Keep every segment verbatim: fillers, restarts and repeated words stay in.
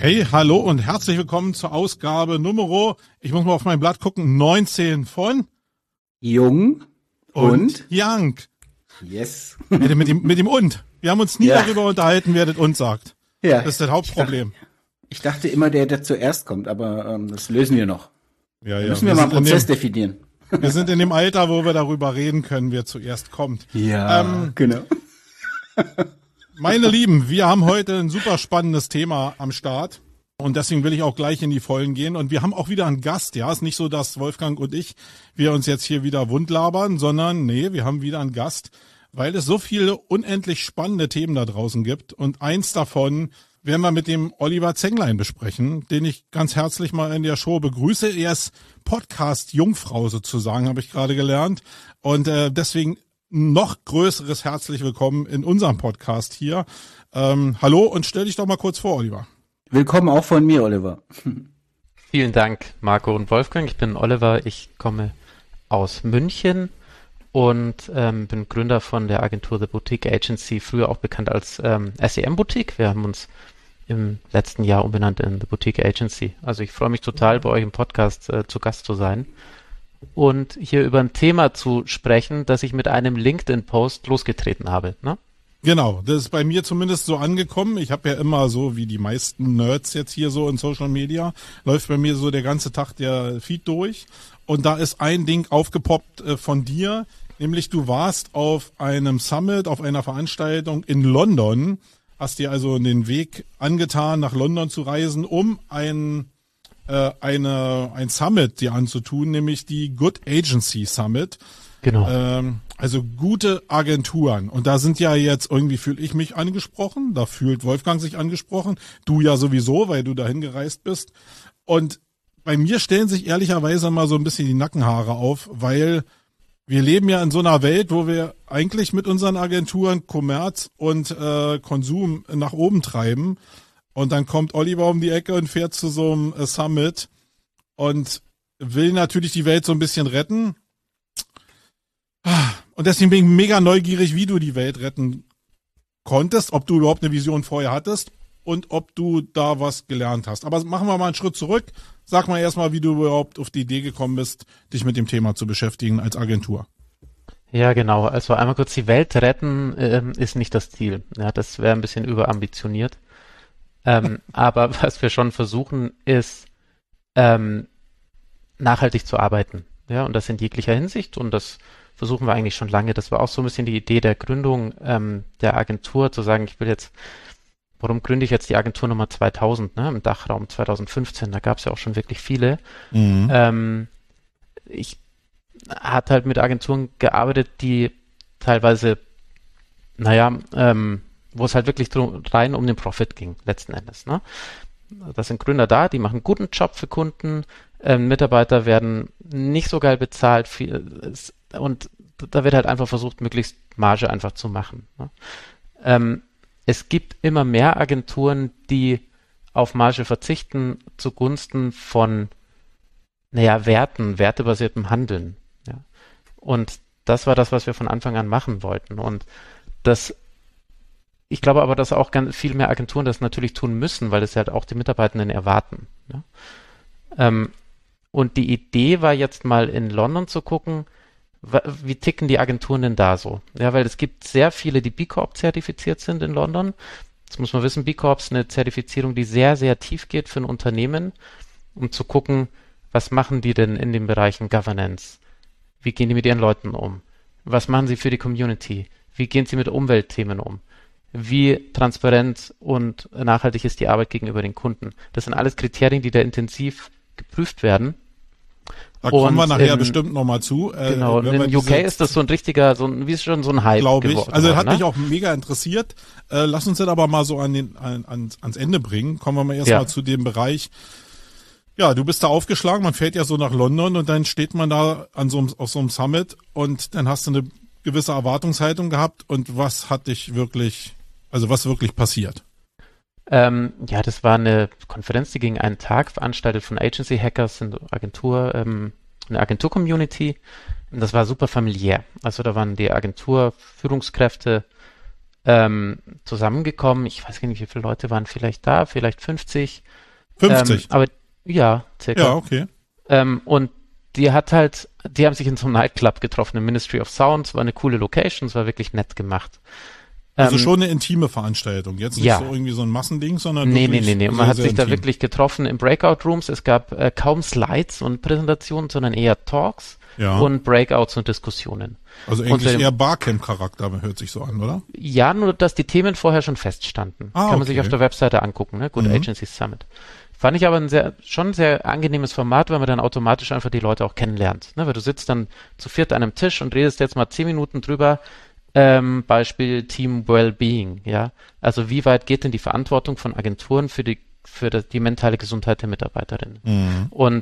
Hey, hallo und herzlich willkommen zur Ausgabe Numero, ich muss mal auf mein Blatt gucken, neunzehn von Jung und, und Young. Yes. Ja, mit dem, mit dem und. Wir haben uns nie Ja. darüber unterhalten, wer das und sagt. Ja, Das ist das Hauptproblem. Ich dachte, ich dachte immer, der, der zuerst kommt, aber ähm, das lösen wir noch. Ja, Da ja. müssen wir, mal einen sind in Prozess dem, definieren. wir sind in dem Alter, wo wir darüber reden können, wer zuerst kommt. Ja, Ähm, genau. Meine Lieben, wir haben heute ein super spannendes Thema am Start. Und deswegen will ich auch gleich in die Vollen gehen. Und wir haben auch wieder einen Gast, ja. Ist nicht so, dass Wolfgang und ich, wir uns jetzt hier wieder wundlabern, sondern nee, wir haben wieder einen Gast, weil es so viele unendlich spannende Themen da draußen gibt. Und eins davon werden wir mit dem Oliver Zenglein besprechen, den ich ganz herzlich mal in der Show begrüße. Er ist Podcast-Jungfrau sozusagen, habe ich gerade gelernt. Und äh, deswegen noch größeres herzlich willkommen in unserem Podcast hier. Ähm, hallo und stell dich doch mal kurz vor, Oliver. Willkommen auch von mir, Oliver. Vielen Dank, Marco und Wolfgang. Ich bin Oliver, ich komme aus München und ähm, bin Gründer von der Agentur The Boutique Agency, früher auch bekannt als ähm, S E M Boutique. Wir haben uns im letzten Jahr umbenannt in The Boutique Agency. Also ich freue mich total, bei euch im Podcast äh, zu Gast zu sein und hier über ein Thema zu sprechen, das ich mit einem LinkedIn-Post losgetreten habe, ne? Genau, das ist bei mir zumindest so angekommen. Ich habe ja immer so, wie die meisten Nerds jetzt hier so in Social Media, läuft bei mir so der ganze Tag der Feed durch. Und da ist ein Ding aufgepoppt äh, von dir, nämlich du warst auf einem Summit, auf einer Veranstaltung in London, hast dir also den Weg angetan, nach London zu reisen, um ein, äh, eine, ein Summit dir anzutun, nämlich die Good Agency Summit. Genau. Ähm, also gute Agenturen. Und da sind ja jetzt irgendwie, fühle ich mich angesprochen, da fühlt Wolfgang sich angesprochen, du ja sowieso, weil du dahin gereist bist. Und bei mir stellen sich ehrlicherweise mal so ein bisschen die Nackenhaare auf, weil wir leben ja in so einer Welt, wo wir eigentlich mit unseren Agenturen Kommerz und äh, Konsum nach oben treiben. Und dann kommt Oliver um die Ecke und fährt zu so einem äh, Summit und will natürlich die Welt so ein bisschen retten. Und deswegen bin ich mega neugierig, wie du die Welt retten konntest, ob du überhaupt eine Vision vorher hattest und ob du da was gelernt hast. Aber machen wir mal einen Schritt zurück. Sag mal erstmal, wie du überhaupt auf die Idee gekommen bist, dich mit dem Thema zu beschäftigen als Agentur. Ja, genau. Also einmal kurz, die Welt retten ähm, ist nicht das Ziel. Ja, das wäre ein bisschen überambitioniert. Ähm, aber was wir schon versuchen, ist ähm, nachhaltig zu arbeiten. Ja, und das in jeglicher Hinsicht. Und das versuchen wir eigentlich schon lange. Das war auch so ein bisschen die Idee der Gründung ähm, der Agentur, zu sagen, ich will jetzt, warum gründe ich jetzt die Agentur Nummer zweitausend, ne, im Dachraum zweitausendfünfzehn, da gab es ja auch schon wirklich viele. Mhm. Ähm, ich hatte halt mit Agenturen gearbeitet, die teilweise, naja, ähm, wo es halt wirklich drum, rein um den Profit ging, letzten Endes, ne. Das sind Gründer da, die machen einen guten Job für Kunden, ähm, Mitarbeiter werden nicht so geil bezahlt, viel, es, und da wird halt einfach versucht, möglichst Marge einfach zu machen. Ne? Ähm, es gibt immer mehr Agenturen, die auf Marge verzichten zugunsten von, naja, Werten, wertebasiertem Handeln. Ja? Und das war das, was wir von Anfang an machen wollten. Und das, ich glaube aber, dass auch ganz viel mehr Agenturen das natürlich tun müssen, weil es halt auch die Mitarbeitenden erwarten. Ja? Ähm, und die Idee war jetzt mal in London zu gucken, wie ticken die Agenturen denn da so? Ja, weil es gibt sehr viele, die B Corp zertifiziert sind in London. Das muss man wissen, B Corp ist eine Zertifizierung, die sehr, sehr tief geht für ein Unternehmen, um zu gucken, was machen die denn in den Bereichen Governance? Wie gehen die mit ihren Leuten um? Was machen sie für die Community? Wie gehen sie mit Umweltthemen um? Wie transparent und nachhaltig ist die Arbeit gegenüber den Kunden? Das sind alles Kriterien, die da intensiv geprüft werden. Da kommen und wir nachher in, bestimmt nochmal zu. Äh, Genau, und in U K ist das so ein richtiger, so ein, wie ist schon so ein Hype glaube ich. geworden. Also hat ne? mich auch mega interessiert. Äh, lass uns das aber mal so an den, an, ans, ans Ende bringen. Kommen wir mal erstmal Ja. zu dem Bereich. Ja, du bist da aufgeschlagen, man fährt ja so nach London und dann steht man da an so einem, auf so einem Summit und dann hast du eine gewisse Erwartungshaltung gehabt und was hat dich wirklich, also was wirklich passiert? Ähm, ja, das war eine Konferenz, die ging einen Tag, veranstaltet von Agency Hackers, eine Agentur, ähm, eine Agentur-Community. Und das war super familiär. Also da waren die Agentur-Führungskräfte, ähm, zusammengekommen. Ich weiß gar nicht, wie viele Leute waren vielleicht da, vielleicht fünfzig. fünfzig? Ähm, aber ja, circa. Ja, okay. Ähm, und die hat halt, die haben sich in so einem Nightclub getroffen, im Ministry of Sound. Es war eine coole Location, es war wirklich nett gemacht. Also ähm, schon eine intime Veranstaltung. Jetzt nicht ja. so irgendwie so ein Massending, sondern Nee, wirklich nee, nee, nee. Und man sehr, hat sehr sich da intim. wirklich getroffen im Breakout-Rooms. Es gab äh, kaum Slides und Präsentationen, sondern eher Talks Ja. und Breakouts und Diskussionen. Also und eigentlich dem- eher Barcamp-Charakter, hört sich so an, oder? Ja, nur dass die Themen vorher schon feststanden. Ah, Kann man sich okay. auf der Webseite angucken, ne? Good Mhm. Agencies Summit. Fand ich aber ein sehr, schon ein sehr angenehmes Format, weil man dann automatisch einfach die Leute auch kennenlernt. Ne? Weil du sitzt dann zu viert an einem Tisch und redest jetzt mal zehn Minuten drüber, ähm, Beispiel Team Wellbeing, ja. Also wie weit geht denn die Verantwortung von Agenturen für die, für das, die mentale Gesundheit der Mitarbeiterinnen? Mhm. Und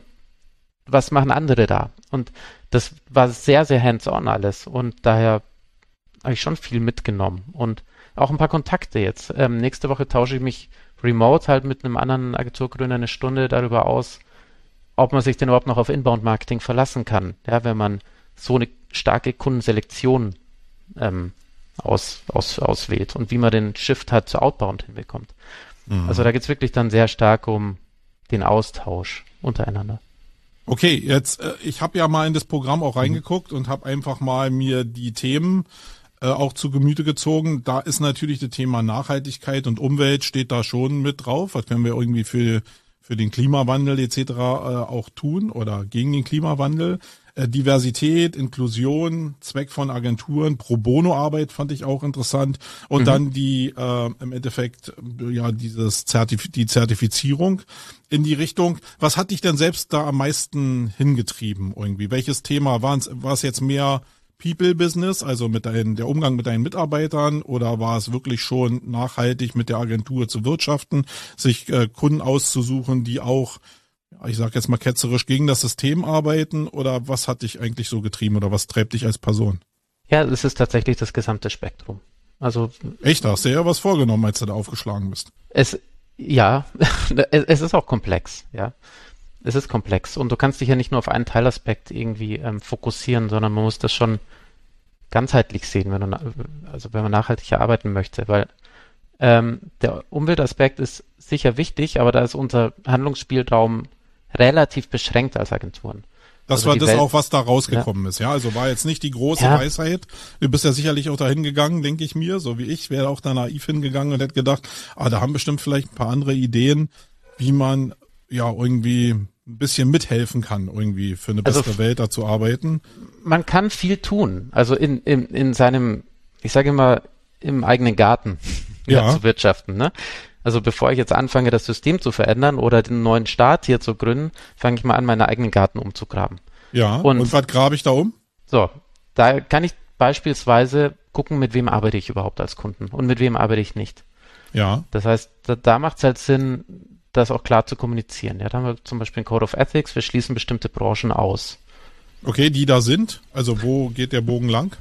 was machen andere da? Und das war sehr, sehr hands-on alles. Und daher habe ich schon viel mitgenommen. Und auch ein paar Kontakte jetzt. Ähm, nächste Woche tausche ich mich remote halt mit einem anderen Agenturgründer eine Stunde darüber aus, ob man sich denn überhaupt noch auf Inbound-Marketing verlassen kann, ja, wenn man so eine starke Kundenselektion ähm, aus, aus, auswählt und wie man den Shift halt zu Outbound hinbekommt. Mhm. Also da geht es wirklich dann sehr stark um den Austausch untereinander. Okay, jetzt, äh, ich habe ja mal in das Programm auch reingeguckt und habe einfach mal mir die Themen äh, auch zu Gemüte gezogen. Da ist natürlich das Thema Nachhaltigkeit und Umwelt steht da schon mit drauf. Was können wir irgendwie für für den Klimawandel et cetera äh, auch tun oder gegen den Klimawandel. Äh, Diversität, Inklusion, Zweck von Agenturen, Pro-Bono-Arbeit fand ich auch interessant. Und Mhm. dann die äh, im Endeffekt äh, ja dieses Zertif- die Zertifizierung in die Richtung. Was hat dich denn selbst da am meisten hingetrieben irgendwie? Welches Thema war es? War es jetzt mehr People-Business, also mit deinen, der Umgang mit deinen Mitarbeitern, oder war es wirklich schon nachhaltig mit der Agentur zu wirtschaften, sich äh, Kunden auszusuchen, die auch, ja, ich sag jetzt mal ketzerisch, gegen das System arbeiten, oder was hat dich eigentlich so getrieben oder was treibt dich als Person? Ja, es ist tatsächlich das gesamte Spektrum. Also Echt, da hast du ja was vorgenommen, als du da aufgeschlagen bist. es, ja, es, es ist auch komplex, ja. Es ist komplex und du kannst dich ja nicht nur auf einen Teilaspekt irgendwie ähm, fokussieren, sondern man muss das schon ganzheitlich sehen, wenn du, na- also wenn man nachhaltig arbeiten möchte, weil ähm, der Umweltaspekt ist sicher wichtig, aber da ist unser Handlungsspielraum relativ beschränkt als Agenturen. Das Also war die das Welt- auch, was da rausgekommen ist, ja. Also war jetzt nicht die große Ja. Weisheit. Du bist ja sicherlich auch dahin gegangen, denke ich mir, so wie ich, wäre auch da naiv hingegangen und hätte gedacht, ah, da haben bestimmt vielleicht ein paar andere Ideen, wie man ja irgendwie ein bisschen mithelfen kann, irgendwie für eine Also bessere f- Welt da zu arbeiten. Man kann viel tun, also in, in, in seinem, ich sage immer, im eigenen Garten Ja. ja. zu wirtschaften, ne? Also bevor ich jetzt anfange, das System zu verändern oder den neuen Staat hier zu gründen, fange ich mal an, meinen eigenen Garten umzugraben. Ja. Und, Und- was grabe ich da um? So, da kann ich beispielsweise gucken, mit wem arbeite ich überhaupt als Kunden und mit wem arbeite ich nicht. Ja. Das heißt, da, da macht es halt Sinn, das auch klar zu kommunizieren. Ja, da haben wir zum Beispiel einen Code of Ethics, wir schließen bestimmte Branchen aus. Okay, die da sind. Also wo geht der Bogen lang?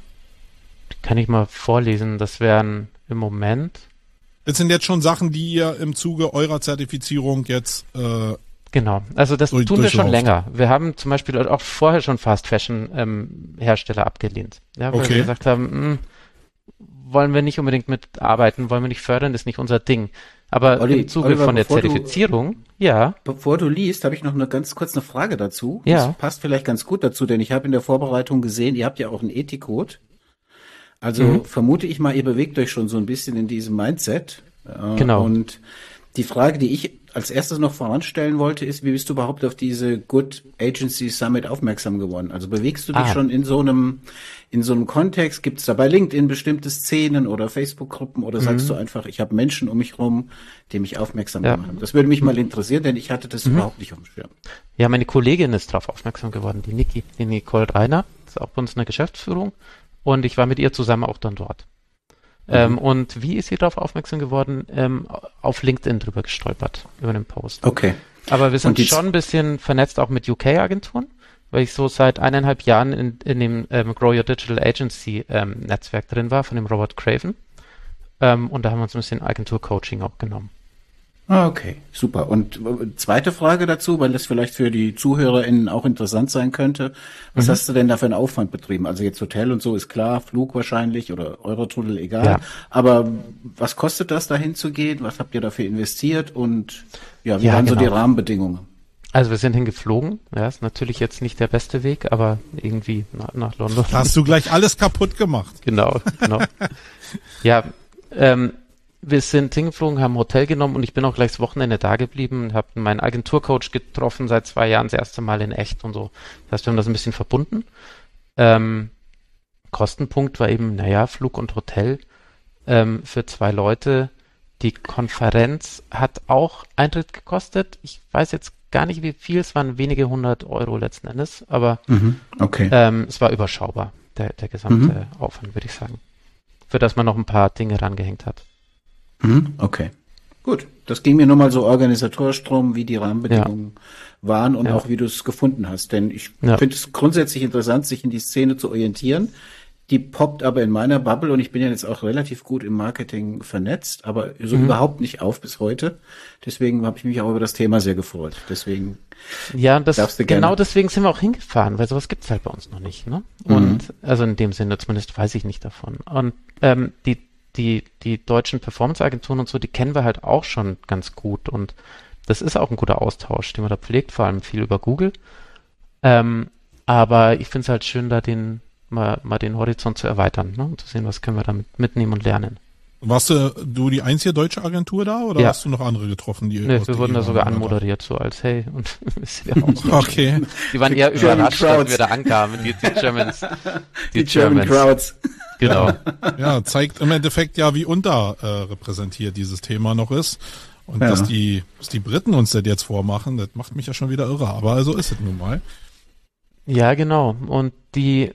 Kann ich mal vorlesen, das wären im Moment, Das sind jetzt schon Sachen, die ihr im Zuge eurer Zertifizierung jetzt äh, genau, also das Durch- tun wir schon durchlauft. länger. Wir haben zum Beispiel auch vorher schon Fast Fashion ähm, Hersteller abgelehnt. Ja, weil Okay. wir gesagt haben, mh, wollen wir nicht unbedingt mitarbeiten, wollen wir nicht fördern, ist nicht unser Ding. Aber Olli, im Zuge Oliver, von der bevor du- Zertifizierung, ja, Bevor du liest, habe ich noch eine ganz kurz eine Frage dazu. Ja. Das passt vielleicht ganz gut dazu, denn ich habe in der Vorbereitung gesehen, ihr habt ja auch einen Ethikcode. Also Mhm. vermute ich mal, ihr bewegt euch schon so ein bisschen in diesem Mindset. Äh, Genau. Und die Frage, die ich als erstes noch voranstellen wollte, ist, wie bist du überhaupt auf diese Good Agency Summit aufmerksam geworden? Also bewegst du dich Ah. schon in so einem in so einem Kontext? Gibt es da bei LinkedIn bestimmte Szenen oder Facebook-Gruppen oder sagst du einfach, ich habe Menschen um mich rum, die mich aufmerksam Ja. gemacht haben? Das würde mich mal interessieren, denn ich hatte das überhaupt nicht auf dem Schirm. ja, meine Kollegin ist darauf aufmerksam geworden, die Niki, die Nicole Reiner, ist auch bei uns in der Geschäftsführung und ich war mit ihr zusammen auch dann dort. Ähm, und wie ist sie darauf aufmerksam geworden? Ähm, auf LinkedIn drüber gestolpert, über den Post. Okay. Aber wir sind Und die- schon ein bisschen vernetzt auch mit U K-Agenturen, weil ich so seit eineinhalb Jahren in, in dem ähm, Grow Your Digital Agency ähm, Netzwerk drin war, von dem Robert Craven. Ähm, und da haben wir uns ein bisschen Agentur-Coaching auch genommen. Ah, okay, super. Und äh, zweite Frage dazu, weil das vielleicht für die ZuhörerInnen auch interessant sein könnte. Was Mhm. hast du denn da für einen Aufwand betrieben? Also jetzt Hotel und so ist klar, Flug wahrscheinlich oder Eurotunnel, egal. Ja. Aber was kostet das, dahin zu gehen? Was habt ihr dafür investiert? Und ja, wie Ja, waren so die genau. Rahmenbedingungen? Also wir sind hingeflogen. Ja, ist natürlich jetzt nicht der beste Weg, aber irgendwie nach, nach London. Da hast du gleich alles kaputt gemacht. Genau, genau. Ja, ähm, wir sind hingeflogen, haben ein Hotel genommen und ich bin auch gleich das Wochenende da geblieben und habe meinen Agenturcoach getroffen, seit zwei Jahren das erste Mal in echt und so. Das heißt, wir haben das ein bisschen verbunden. Ähm, Kostenpunkt war eben, naja, Flug und Hotel ähm, für zwei Leute. Die Konferenz hat auch Eintritt gekostet. Ich weiß jetzt gar nicht, wie viel. Es waren wenige hundert Euro letzten Endes, aber Mhm. Okay. ähm, es war überschaubar, der, der gesamte Aufwand, würde ich sagen. Für das man noch ein paar Dinge rangehängt hat. Mhm. Okay. Gut. Das ging mir nur mal so organisatorisch drum, wie die Rahmenbedingungen waren und Ja. auch wie du es gefunden hast. Denn ich Ja. finde es grundsätzlich interessant, sich in die Szene zu orientieren. Die poppt aber in meiner Bubble und ich bin ja jetzt auch relativ gut im Marketing vernetzt, aber so Mhm. überhaupt nicht auf bis heute. Deswegen habe ich mich auch über das Thema sehr gefreut. Deswegen, Ja, und das, Darfst du gerne. genau deswegen sind wir auch hingefahren, weil sowas gibt's halt bei uns noch nicht, ne? Und, also in dem Sinne, zumindest weiß ich nicht davon. Und ähm, die, die, die deutschen Performance-Agenturen und so, die kennen wir halt auch schon ganz gut und das ist auch ein guter Austausch, den man da pflegt, vor allem viel über Google. Ähm, aber ich finde es halt schön, da den, mal, mal den Horizont zu erweitern, ne? Und zu sehen, was können wir damit mitnehmen und lernen. Warst du, du die einzige deutsche Agentur da oder Ja. hast du noch andere getroffen? Die Nö, aus wir der wurden da E U sogar waren oder? anmoderiert, so als, hey, und wisst ihr auch. Okay. Die waren eher German überrascht, dass Crowds. wir da ankamen, die, die Germans. die, German Crowds. Genau. Ja, zeigt im Endeffekt ja, wie unterrepräsentiert dieses Thema noch ist. Und Ja. dass die, dass die Briten uns das jetzt vormachen, das macht mich ja schon wieder irre. Aber so ist es nun mal. Ja, genau. Und die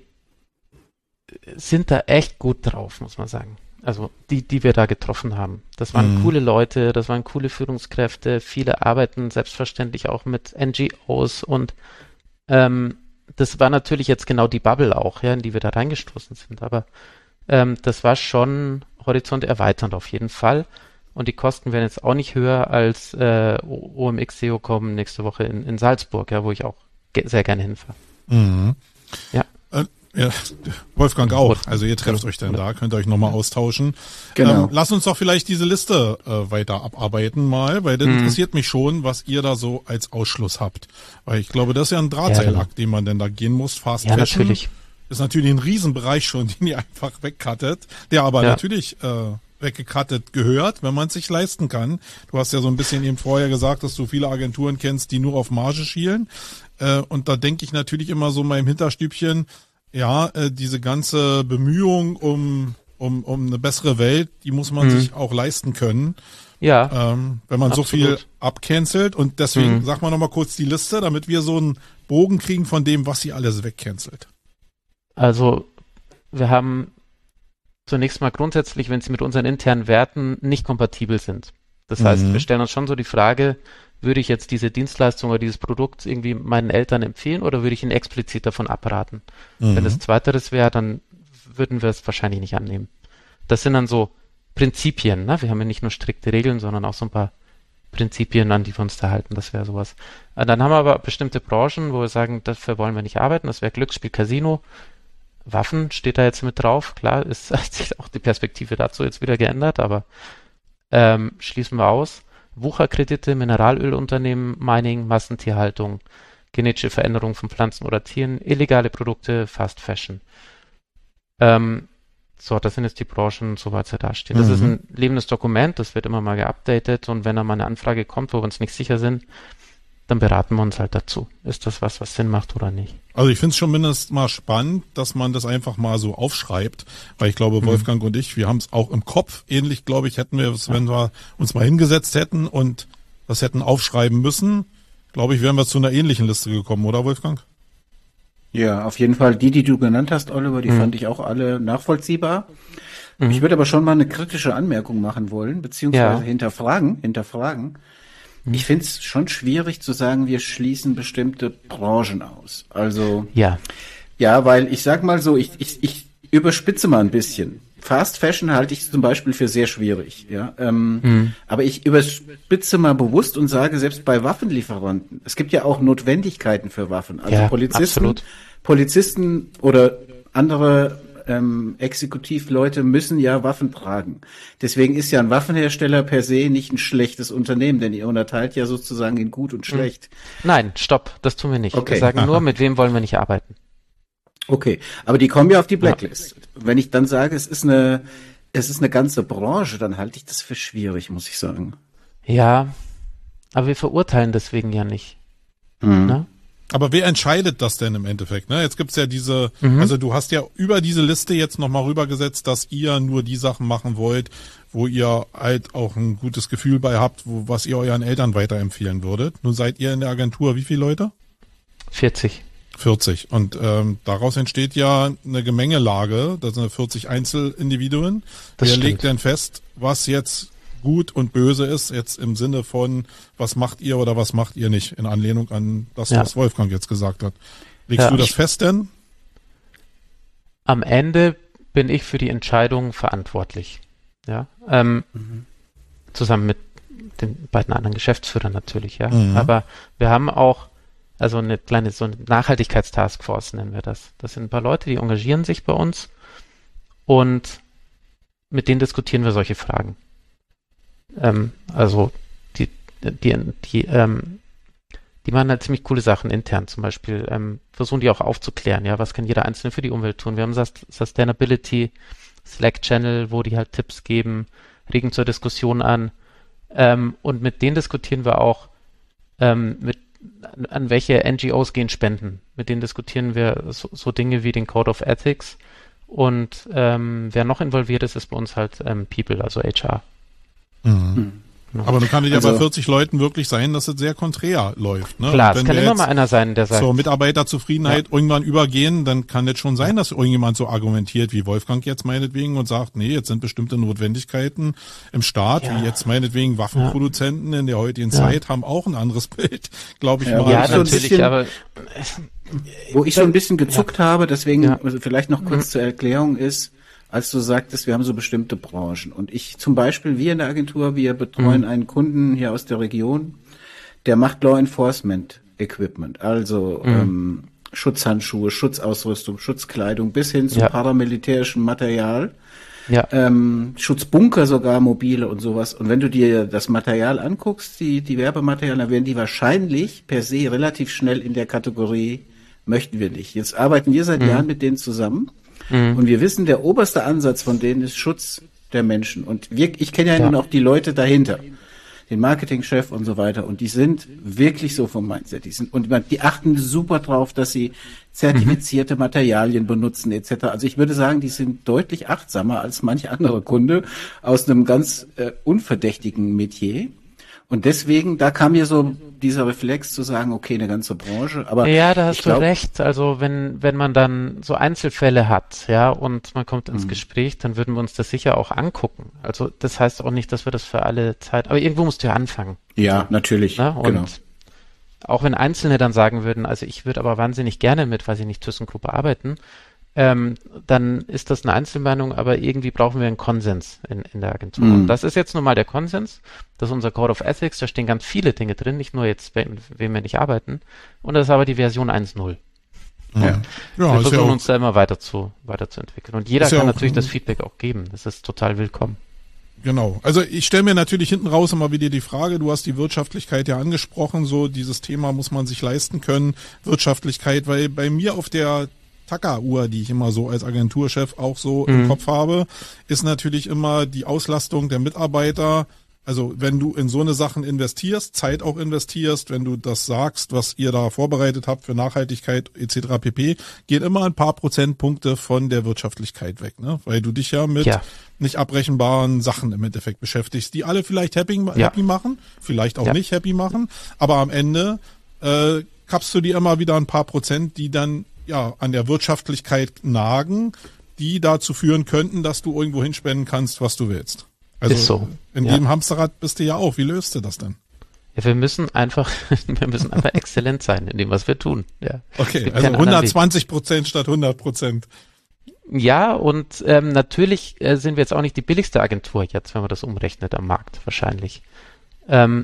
sind da echt gut drauf, muss man sagen. Also die, die wir da getroffen haben. Das waren Mhm. coole Leute, das waren coole Führungskräfte. Viele arbeiten selbstverständlich auch mit N G Os und ähm, das war natürlich jetzt genau die Bubble auch, ja, in die wir da reingestoßen sind. Aber ähm, das war schon Horizont erweiternd auf jeden Fall. Und die Kosten werden jetzt auch nicht höher als äh, O M X S E O kommen nächste Woche in, in Salzburg, ja, wo ich auch ge sehr gerne hinfahre. Mhm. Ja. Äh, ja, Wolfgang auch. Also ihr trefft euch dann da, könnt ihr euch nochmal austauschen. Genau. Ähm, lass uns doch vielleicht diese Liste äh, weiter abarbeiten mal, weil das Mhm. interessiert mich schon, was ihr da so als Ausschluss habt. Weil ich glaube, das ist ja ein Drahtseilakt, den man denn da gehen muss. Fast Ja, Fashion natürlich. ist natürlich ein Riesenbereich schon, den ihr einfach wegcuttet, der aber Ja. natürlich äh, weggecuttet gehört, wenn man es sich leisten kann. Du hast ja so ein bisschen eben vorher gesagt, dass du viele Agenturen kennst, die nur auf Marge schielen. Äh, und da denke ich natürlich immer so mal im Hinterstübchen, ja, äh, diese ganze Bemühung um, um, um eine bessere Welt, die muss man Mhm. sich auch leisten können, Ja, ähm, wenn man so viel Absolut. abcancelt. Und deswegen Mhm. sag mal nochmal kurz die Liste, damit wir so einen Bogen kriegen von dem, was sie alles wegcancelt. also wir haben zunächst mal grundsätzlich, wenn sie mit unseren internen Werten nicht kompatibel sind. Das heißt, Mhm. wir stellen uns schon so die Frage, würde ich jetzt diese Dienstleistung oder dieses Produkt irgendwie meinen Eltern empfehlen oder würde ich ihnen explizit davon abraten? Mhm. Wenn es zweiteres wäre, dann würden wir es wahrscheinlich nicht annehmen. Das sind dann so Prinzipien, ne? Wir haben ja nicht nur strikte Regeln, sondern auch so ein paar Prinzipien, an die wir uns da halten. Das wäre sowas. Und dann haben wir aber bestimmte Branchen, wo wir sagen, dafür wollen wir nicht arbeiten. Das wäre Glücksspiel, Casino. Waffen steht da jetzt mit drauf. Klar, ist, hat sich auch die Perspektive dazu jetzt wieder geändert, aber ähm, schließen wir aus. Wucherkredite, Mineralölunternehmen, Mining, Massentierhaltung, genetische Veränderung von Pflanzen oder Tieren, illegale Produkte, Fast Fashion. Ähm, so, das sind jetzt die Branchen, soweit sie da stehen. Das Mhm. ist ein lebendes Dokument, das wird immer mal geupdatet und wenn da mal eine Anfrage kommt, wo wir uns nicht sicher sind, dann beraten wir uns halt dazu. Ist das was, was Sinn macht oder nicht? Also ich finde es schon mindestens mal spannend, dass man das einfach mal so aufschreibt, weil ich glaube, Wolfgang und ich, wir haben es auch im Kopf. Ähnlich, glaube ich, hätten wir es, wenn wir uns mal hingesetzt hätten und das hätten aufschreiben müssen, glaube ich, wären wir zu einer ähnlichen Liste gekommen, oder Wolfgang? Ja, auf jeden Fall. Die, die du genannt hast, Oliver, die Mhm. fand ich auch alle nachvollziehbar. Mhm. Ich würde aber schon mal eine kritische Anmerkung machen wollen, beziehungsweise Ja. hinterfragen, hinterfragen. Ich finde es schon schwierig zu sagen, wir schließen bestimmte Branchen aus. Also, Ja. ja, weil ich sag mal so, ich, ich, ich überspitze mal ein bisschen. Fast Fashion halte ich zum Beispiel für sehr schwierig, ja. Ähm, mhm. Aber ich überspitze mal bewusst und sage, selbst bei Waffenlieferanten, es gibt ja auch Notwendigkeiten für Waffen. Also ja, Polizisten, absolut. Polizisten oder andere ähm, Exekutivleute müssen ja Waffen tragen. Deswegen ist ja ein Waffenhersteller per se nicht ein schlechtes Unternehmen, denn ihr unterteilt ja sozusagen in gut und schlecht. Nein, stopp, das tun wir nicht. Okay. Wir sagen nur, mit wem wollen wir nicht arbeiten. Okay, aber die kommen ja auf die Blacklist. Ja. Wenn ich dann sage, es ist eine, es ist eine ganze Branche, dann halte ich das für schwierig, muss ich sagen. Ja, aber wir verurteilen deswegen ja nicht. Mhm. Ne? Aber wer entscheidet das denn im Endeffekt? Ne? Jetzt gibt's ja diese, mhm. also du hast ja über diese Liste jetzt nochmal rübergesetzt, dass ihr nur die Sachen machen wollt, wo ihr halt auch ein gutes Gefühl bei habt, wo, was ihr euren Eltern weiterempfehlen würdet. Nun seid ihr in der Agentur wie viele Leute? vierzig. vierzig. Und ähm, daraus entsteht ja eine Gemengelage, das sind vierzig Einzelindividuen. Das Wer stimmt. legt denn fest, was jetzt gut und böse ist, jetzt im Sinne von, was macht ihr oder was macht ihr nicht, in Anlehnung an das, Ja. was Wolfgang jetzt gesagt hat. Legst Ja. du das fest denn? Am Ende bin ich für die Entscheidung verantwortlich. Ja, ähm, Mhm. zusammen mit den beiden anderen Geschäftsführern natürlich, ja. Mhm. Aber wir haben auch, also eine kleine, so eine Nachhaltigkeitstaskforce nennen wir das. Das sind ein paar Leute, die engagieren sich bei uns und mit denen diskutieren wir solche Fragen. Ähm, also die, die, die, ähm, die machen halt ziemlich coole Sachen intern. Zum Beispiel ähm, versuchen die auch aufzuklären, ja, was kann jeder Einzelne für die Umwelt tun. Wir haben das Sustainability Slack-Channel, wo die halt Tipps geben, regen zur Diskussion an. Ähm, und mit denen diskutieren wir auch, ähm, mit an, an welche N G Os gehen Spenden. Mit denen diskutieren wir so, so Dinge wie den Code of Ethics. Und ähm, wer noch involviert ist, ist bei uns halt ähm, People, also H R. Mhm. Aber nun kann es ja Also- bei vierzig Leuten wirklich sein, dass es sehr konträr läuft. Ne? Klar, Und es wenn kann wir immer jetzt mal einer sein, der sagt, zur Mitarbeiterzufriedenheit irgendwann übergehen, dann kann es schon sein, dass irgendjemand so argumentiert wie Wolfgang jetzt meinetwegen und sagt, nee, jetzt sind bestimmte Notwendigkeiten im Staat, Ja. wie jetzt meinetwegen Waffenproduzenten in der heutigen Ja. Zeit haben auch ein anderes Bild, glaube ich Ja, mal. ja, so ein natürlich, bisschen- aber Wo ich so ein bisschen gezuckt habe, deswegen Ja. also vielleicht noch kurz zur Erklärung ist, als du sagtest, wir haben so bestimmte Branchen. Und ich zum Beispiel, wir in der Agentur, wir betreuen Mhm. einen Kunden hier aus der Region, der macht Law Enforcement Equipment, also Mhm. ähm, Schutzhandschuhe, Schutzausrüstung, Schutzkleidung bis hin zu Ja. paramilitärischem Material. ja, Ähm, Schutzbunker sogar, mobile und sowas. Und wenn du dir das Material anguckst, die, die Werbematerialien, dann werden die wahrscheinlich per se relativ schnell in der Kategorie möchten wir nicht. Jetzt arbeiten wir seit Mhm. Jahren mit denen zusammen Mhm. und wir wissen, der oberste Ansatz von denen ist Schutz der Menschen. Und wir, ich kenne ja, Ja. nun auch die Leute dahinter, den Marketingchef und so weiter. Und die sind wirklich so vom Mindset. Die sind, und man, die achten super drauf, dass sie zertifizierte Materialien benutzen et cetera. Also ich würde sagen, die sind deutlich achtsamer als manch andere Kunde aus einem ganz äh, unverdächtigen Metier. Und deswegen, da kam mir so dieser Reflex zu sagen, okay, eine ganze Branche. Aber ja, da hast ich du glaub, recht. Also wenn, wenn man dann so Einzelfälle hat, ja, und man kommt ins Mhm. Gespräch, dann würden wir uns das sicher auch angucken. Also das heißt auch nicht, dass wir das für alle Zeit, aber irgendwo musst du ja anfangen. Ja, natürlich. Ne? Und Genau. auch wenn Einzelne dann sagen würden, also ich würde aber wahnsinnig gerne mit, weiß ich nicht, ThyssenKrupp arbeiten, ähm, dann ist das eine Einzelmeinung, aber irgendwie brauchen wir einen Konsens in, in der Agentur. Mhm. Und das ist jetzt nun mal der Konsens. Das ist unser Code of Ethics, da stehen ganz viele Dinge drin, nicht nur jetzt, mit wem wir nicht arbeiten. Und das ist aber die Version eins Punkt null. Ja. Ja, Wir ist ja versuchen auch, uns da immer weiter zu, weiterzuentwickeln. Und jeder Ist ja kann auch, natürlich mhm. das Feedback auch geben. Das ist total willkommen. genau. Also ich stelle mir natürlich hinten raus immer wieder die Frage, du hast die Wirtschaftlichkeit ja angesprochen, so dieses Thema muss man sich leisten können, Wirtschaftlichkeit, weil bei mir auf der Taka-Uhr, die ich immer so als Agenturchef auch so im Mhm. Kopf habe, ist natürlich immer die Auslastung der Mitarbeiter. Also wenn du in so eine Sachen investierst, Zeit auch investierst, wenn du das sagst, was ihr da vorbereitet habt für Nachhaltigkeit et cetera pp., gehen immer ein paar Prozentpunkte von der Wirtschaftlichkeit weg, ne? Weil du dich ja mit Ja. nicht abrechenbaren Sachen im Endeffekt beschäftigst, die alle vielleicht happy, Ja. happy machen, vielleicht auch Ja. nicht happy machen, aber am Ende äh, kappst du dir immer wieder ein paar Prozent, die dann ja an der Wirtschaftlichkeit nagen, die dazu führen könnten, dass du irgendwo hinspenden kannst, was du willst. Also Ist so, in ja. dem Hamsterrad bist du ja auch. Wie löst du das denn? Ja, wir müssen einfach, wir müssen einfach exzellent sein in dem, was wir tun. Ja. Es Okay, gibt also keinen anderen Weg. hundertzwanzig Prozent statt hundert Prozent. Ja, und ähm, natürlich äh, sind wir jetzt auch nicht die billigste Agentur jetzt, wenn man das umrechnet am Markt, wahrscheinlich. Ähm,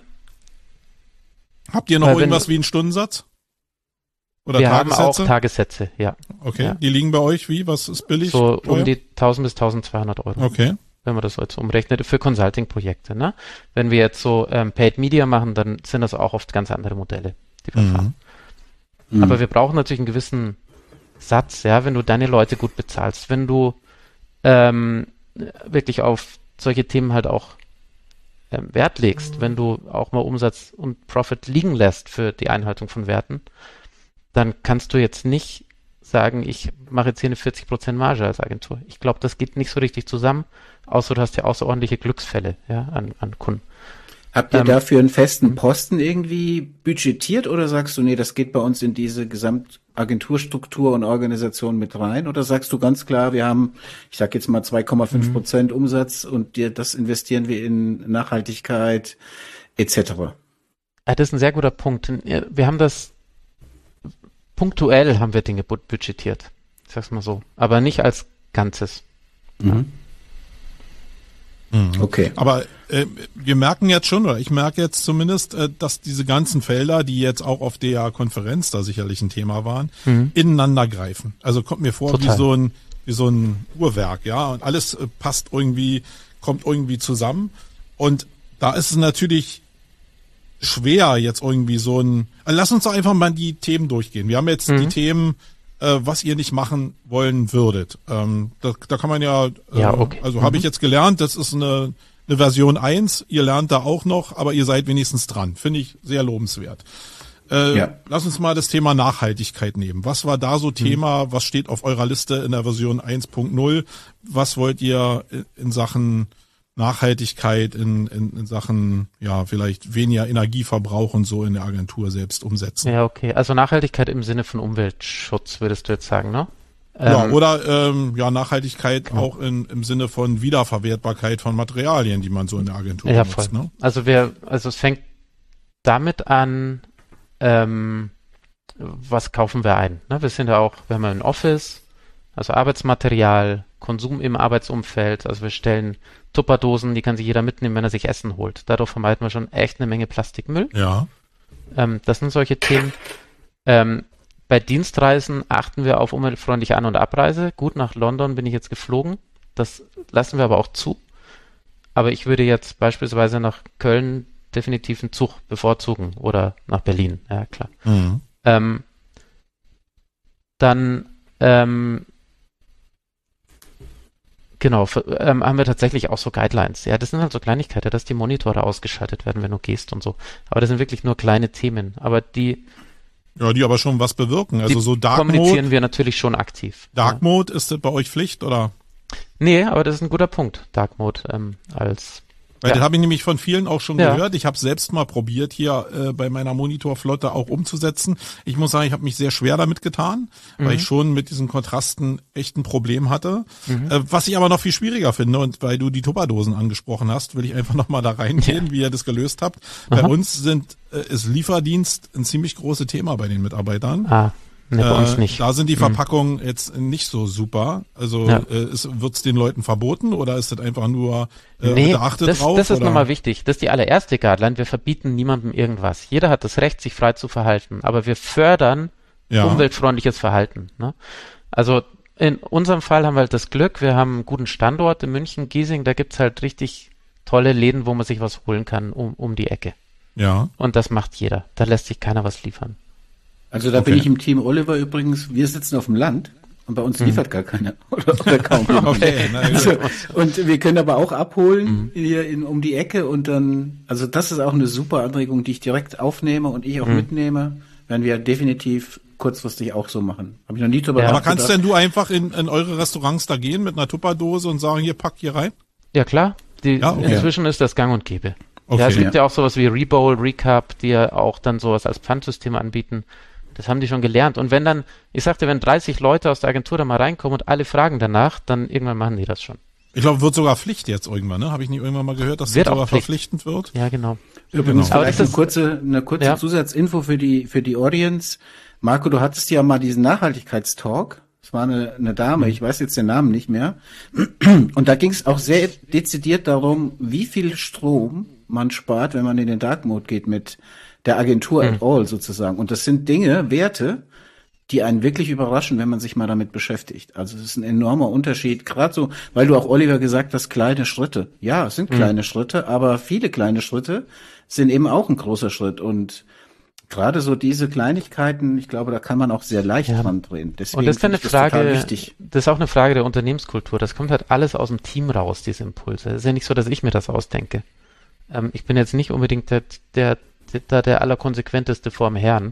Habt ihr noch weil irgendwas wenn, wie einen Stundensatz? Oder wir Tagessätze? haben auch Tagessätze, ja. Okay, ja. Die liegen bei euch wie? Was ist billig? So teuer? um die tausend bis tausendzweihundert Euro. Okay. Wenn man das jetzt umrechnet, für Consulting-Projekte. Ne? Wenn wir jetzt so ähm, Paid Media machen, dann sind das auch oft ganz andere Modelle, die wir Mhm. fahren. Mhm. Aber wir brauchen natürlich einen gewissen Satz, ja, wenn du deine Leute gut bezahlst, wenn du ähm, wirklich auf solche Themen halt auch ähm, Wert legst, wenn du auch mal Umsatz und Profit liegen lässt für die Einhaltung von Werten, dann kannst du jetzt nicht sagen, ich mache jetzt hier eine vierzig Prozent Marge als Agentur. Ich glaube, das geht nicht so richtig zusammen, außer du hast ja außerordentliche Glücksfälle ja, an, an Kunden. Habt ihr ähm, dafür einen festen Posten irgendwie budgetiert oder sagst du, nee, das geht bei uns in diese Gesamtagenturstruktur und Organisation mit rein? Oder sagst du ganz klar, wir haben, ich sag jetzt mal zwei Komma fünf Prozent Umsatz und dir das investieren wir in Nachhaltigkeit et cetera? Ja, das ist ein sehr guter Punkt. Wir haben das punktuell haben wir Dinge budgetiert. Ich sag's mal so. Aber nicht als Ganzes. Mhm. Mhm. Okay. Aber äh, wir merken jetzt schon, oder ich merke jetzt zumindest, äh, dass diese ganzen Felder, die jetzt auch auf der Konferenz da sicherlich ein Thema waren, Mhm. ineinander greifen. Also kommt mir vor Total. wie so ein wie so ein Uhrwerk, ja, und alles äh, passt irgendwie, kommt irgendwie zusammen. Und da ist es natürlich schwer jetzt irgendwie so ein. Also lass uns doch einfach mal die Themen durchgehen. Wir haben jetzt Mhm. die Themen, äh, was ihr nicht machen wollen würdet. Ähm, da, da kann man ja, äh, Ja, okay. also Mhm. habe ich jetzt gelernt, das ist eine, eine Version eins, ihr lernt da auch noch, aber ihr seid wenigstens dran. Finde ich sehr lobenswert. Äh, Ja. Lass uns mal das Thema Nachhaltigkeit nehmen. Was war da so Thema? Was steht auf eurer Liste in der Version eins Punkt null? Was wollt ihr in Sachen Nachhaltigkeit, in, in, in Sachen, ja, vielleicht weniger Energieverbrauch und so in der Agentur selbst umsetzen? Ja, okay. Also Nachhaltigkeit im Sinne von Umweltschutz, würdest du jetzt sagen, ne? Ja, Ähm, oder ähm, ja, Nachhaltigkeit genau. auch in, im Sinne von Wiederverwertbarkeit von Materialien, die man so in der Agentur Ja, benutzt. voll. Ne? Also wir, also es fängt damit an, ähm, was kaufen wir ein? Ne? Wir sind ja auch, wir haben ja ein Office, also Arbeitsmaterial, Konsum im Arbeitsumfeld, also wir stellen Tupperdosen, die kann sich jeder mitnehmen, wenn er sich Essen holt. Dadurch vermeiden wir schon echt eine Menge Plastikmüll. Ja. Ähm, das sind solche Themen. Ähm, bei Dienstreisen achten wir auf umweltfreundliche An- und Abreise. Gut, nach London bin ich jetzt geflogen. Das lassen wir aber auch zu. Aber ich würde jetzt beispielsweise nach Köln definitiv einen Zug bevorzugen oder nach Berlin. Ja, klar. Mhm. Ähm, dann ähm, genau, f- ähm, haben wir tatsächlich auch so Guidelines. Ja, das sind halt so Kleinigkeiten, dass die Monitore ausgeschaltet werden, wenn du gehst und so. Aber das sind wirklich nur kleine Themen. Aber die, Ja, die aber schon was bewirken. Also die so Dark kommunizieren Mode. wir natürlich schon aktiv. Dark ja. Mode, ist das bei euch Pflicht oder? Nee, aber das ist ein guter Punkt, Dark Mode ähm, als Weil Ja. das habe ich nämlich von vielen auch schon Ja. gehört. Ich habe selbst mal probiert, hier äh, bei meiner Monitorflotte auch umzusetzen. Ich muss sagen, ich habe mich sehr schwer damit getan, weil ich schon mit diesen Kontrasten echt ein Problem hatte. Äh, was ich aber noch viel schwieriger finde, und weil du die Tupperdosen angesprochen hast, will ich einfach noch mal da reingehen, wie ihr das gelöst habt. Bei Aha. uns sind äh, ist Lieferdienst ein ziemlich großes Thema bei den Mitarbeitern. Ah, ne, bei uns Äh, nicht. Da sind die Verpackungen jetzt nicht so super. Also Ja. äh, wird es den Leuten verboten oder ist das einfach nur äh, Nee, bitte achtet das, drauf? das ist oder? nochmal wichtig. Das ist die allererste Guideline. Wir verbieten niemandem irgendwas. Jeder hat das Recht, sich frei zu verhalten. Aber wir fördern Ja. umweltfreundliches Verhalten. Ne? Also in unserem Fall haben wir halt das Glück, wir haben einen guten Standort in München, Giesing, da gibt's halt richtig tolle Läden, wo man sich was holen kann um, um die Ecke. Ja. Und das macht jeder. Da lässt sich keiner was liefern. Also da Okay. bin ich im Team Oliver übrigens. Wir sitzen auf dem Land und bei uns liefert gar keiner oder, oder kaum. Okay, na gut. Also, und wir können aber auch abholen hier in, um die Ecke und dann, also das ist auch eine super Anregung, die ich direkt aufnehme und ich auch mitnehme, werden wir definitiv kurzfristig auch so machen. Habe ich noch nie drüber Ja. Aber nachgedacht. kannst denn du einfach in, in eure Restaurants da gehen mit einer Tupperdose und sagen, hier, pack hier rein? Ja klar, die, Ja, okay. inzwischen ist das gang und gäbe. Okay. Ja, es gibt ja. auch sowas wie Rebowl, Recap, die ja auch dann sowas als Pfandsystem anbieten. Das haben die schon gelernt. Und wenn dann, ich sagte, wenn dreißig Leute aus der Agentur da mal reinkommen und alle fragen danach, dann irgendwann machen die das schon. Ich glaube, wird sogar Pflicht jetzt irgendwann, ne? Habe ich nicht irgendwann mal gehört, dass Wird das auch sogar Pflicht. verpflichtend wird? Ja, genau. Übrigens Genau. Aber vielleicht das eine ist- kurze, eine kurze Ja. Zusatzinfo für die, für die Audience. Marco, du hattest ja mal diesen Nachhaltigkeitstalk Es war eine, eine Dame, ich weiß jetzt den Namen nicht mehr. Und da ging es auch sehr dezidiert darum, wie viel Strom man spart, wenn man in den Dark Mode geht mit der Agentur Mhm. at all sozusagen. Und das sind Dinge, Werte, die einen wirklich überraschen, wenn man sich mal damit beschäftigt. Also es ist ein enormer Unterschied, gerade so, weil du auch, Oliver, gesagt hast, kleine Schritte. Ja, es sind kleine Schritte, aber viele kleine Schritte sind eben auch ein großer Schritt. Und gerade so diese Kleinigkeiten, ich glaube, da kann man auch sehr leicht Ja. dran drehen. Deswegen Und das ist finde eine ich das total Frage, wichtig. das ist auch eine Frage der Unternehmenskultur. Das kommt halt alles aus dem Team raus, diese Impulse. Es ist ja nicht so, dass ich mir das ausdenke. Ähm, ich bin jetzt nicht unbedingt der, der, der, der allerkonsequenteste vorm Herrn.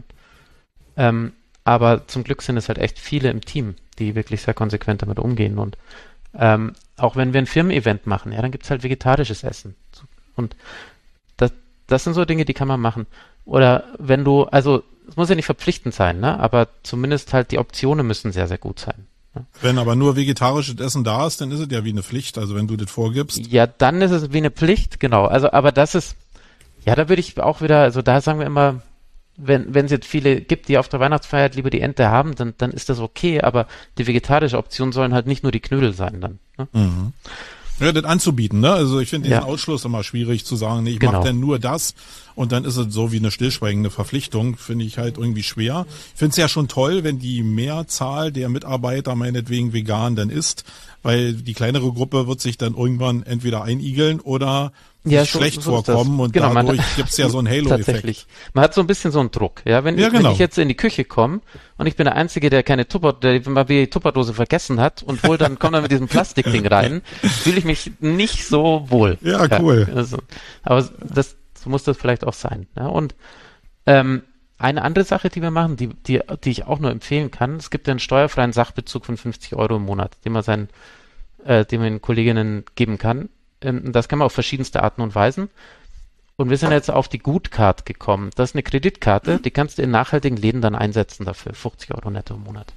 Ähm, aber zum Glück sind es halt echt viele im Team, die wirklich sehr konsequent damit umgehen. Und ähm, auch wenn wir ein Firmen-Event machen, ja, dann gibt's halt vegetarisches Essen. Und das, das sind so Dinge, die kann man machen. Oder wenn du, also es muss ja nicht verpflichtend sein, ne? Aber zumindest halt die Optionen müssen sehr, sehr gut sein. Wenn aber nur vegetarisches Essen da ist, dann ist es ja wie eine Pflicht. Also wenn du das vorgibst. Ja, dann ist es wie eine Pflicht, genau. Also, aber das ist, ja, da würde ich auch wieder, also da sagen wir immer, wenn wenn es jetzt viele gibt, die auf der Weihnachtsfeier lieber die Ente haben, dann dann ist das okay, aber die vegetarische Option sollen halt nicht nur die Knödel sein dann. Ne? Mhm. Ja, das anzubieten, ne? Also ich finde diesen Ja. Ausschluss immer schwierig zu sagen, nee, ich Genau. mache denn nur das und dann ist es so wie eine stillschweigende Verpflichtung, finde ich halt irgendwie schwer. Ich finde es ja schon toll, wenn die Mehrzahl der Mitarbeiter meinetwegen vegan dann ist, weil die kleinere Gruppe wird sich dann irgendwann entweder einigeln oder Ja, sich so- schlecht so ist das. vorkommen und Genau, man- dadurch gibt's ja so einen Halo-Effekt. Tatsächlich. Man hat so ein bisschen so einen Druck. Ja, wenn, Ja, ich, genau. wenn ich jetzt in die Küche komme und ich bin der Einzige, der keine Tupper, der mal die Tupperdose vergessen hat und wohl dann kommt er mit diesem Plastikding rein, fühle ich mich nicht so wohl. Ja, cool. also, aber das so muss das vielleicht auch sein. Ja, und ähm, eine andere Sache, die wir machen, die, die, die ich auch nur empfehlen kann, es gibt einen steuerfreien Sachbezug von fünfzig Euro im Monat, den man seinen, äh, den man den Kolleginnen geben kann. Ähm, das kann man auf verschiedenste Arten und Weisen. Und wir sind jetzt auf die Gutcard gekommen. Das ist eine Kreditkarte, die kannst du in nachhaltigen Läden dann einsetzen dafür. fünfzig Euro netto im Monat.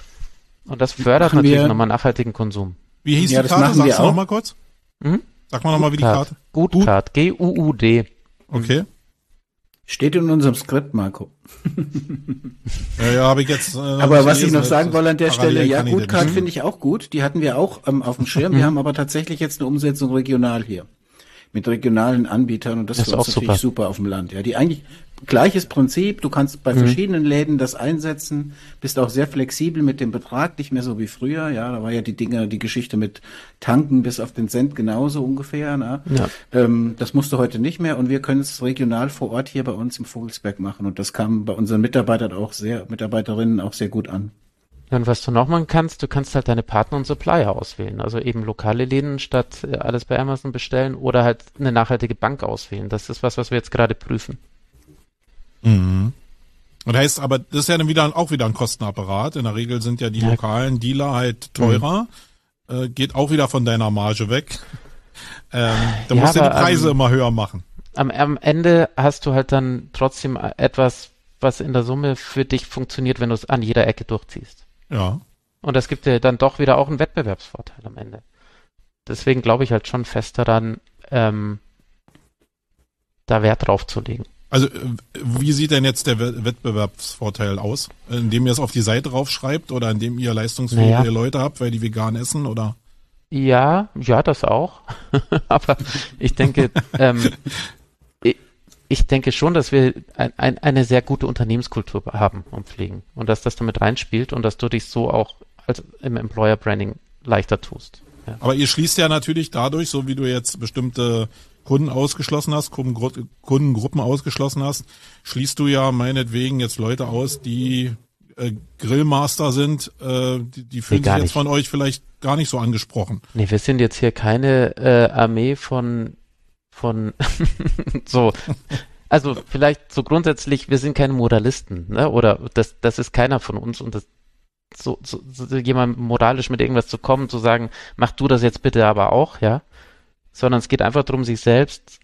Und das fördert Machen natürlich wir- nochmal nachhaltigen Konsum. Wie hieß Ja, die das Karte? machen Sagst wir du noch auch. mal kurz? Mhm. Sag mal noch mal, wie die Karte. Gutcard. G U U D. Okay. Steht in unserem Skript, Marco. Ja, ja, habe ich jetzt. Äh, Aber was ich gelesen, noch sagen das- wollte an der parallel Stelle, ja, kann ich das Gutcard nicht. finde ich auch gut. Die hatten wir auch ähm, auf dem Schirm. Wir haben aber tatsächlich jetzt eine Umsetzung regional hier. Mit regionalen Anbietern und das, Das ist ist für uns auch natürlich super. super auf dem Land. Ja, die eigentlich gleiches Prinzip. Du kannst bei verschiedenen Läden das einsetzen, bist auch sehr flexibel mit dem Betrag, nicht mehr so wie früher. Ja, da war ja die Dinge, die Geschichte mit Tanken bis auf den Cent genauso ungefähr. Ne? Ja. Ähm, das musst du heute nicht mehr und wir können es regional vor Ort hier bei uns im Vogelsberg machen und das kam bei unseren Mitarbeitern auch sehr, Mitarbeiterinnen auch sehr gut an. Und was du noch machen kannst, du kannst halt deine Partner und Supplier auswählen. Also eben lokale Läden statt äh, alles bei Amazon bestellen oder halt eine nachhaltige Bank auswählen. Das ist was, was wir jetzt gerade prüfen. Mhm. Und heißt aber, das ist ja dann wieder auch wieder ein Kostenapparat. In der Regel sind ja die Ja. lokalen Dealer halt teurer. Äh, geht auch wieder von deiner Marge weg. Ähm, da Ja, musst du die aber, Preise ähm, immer höher machen. Am, am Ende hast du halt dann trotzdem etwas, was in der Summe für dich funktioniert, wenn du es an jeder Ecke durchziehst. Ja. Und das gibt dir dann doch wieder auch einen Wettbewerbsvorteil am Ende. Deswegen glaube ich halt schon fest daran, ähm, da Wert drauf zu legen. Also äh, wie sieht denn jetzt der We- Wettbewerbsvorteil aus? Indem ihr es auf die Seite draufschreibt oder indem ihr leistungsfähige Naja. Leute habt, weil die vegan essen oder? Ja, ja, das auch. Aber ich denke, ähm, ich, ich denke schon, dass wir ein, ein, eine sehr gute Unternehmenskultur haben und pflegen und dass das damit reinspielt und dass du dich so auch als im Employer Branding leichter tust. Ja. Aber ihr schließt ja natürlich dadurch, so wie du jetzt bestimmte Kunden ausgeschlossen hast, Kundengru- Kundengruppen ausgeschlossen hast, schließt du ja meinetwegen jetzt Leute aus, die äh, Grillmaster sind, äh, die, die fühlen Nee, sich gar jetzt nicht. von euch vielleicht gar nicht so angesprochen. Nee, wir sind jetzt hier keine äh, Armee von von so, also vielleicht so grundsätzlich, wir sind keine Moralisten, ne? Oder das das ist keiner von uns und das so, so, so jemand moralisch mit irgendwas zu kommen, zu sagen, mach du das jetzt bitte aber auch, ja, sondern es geht einfach darum, sich selbst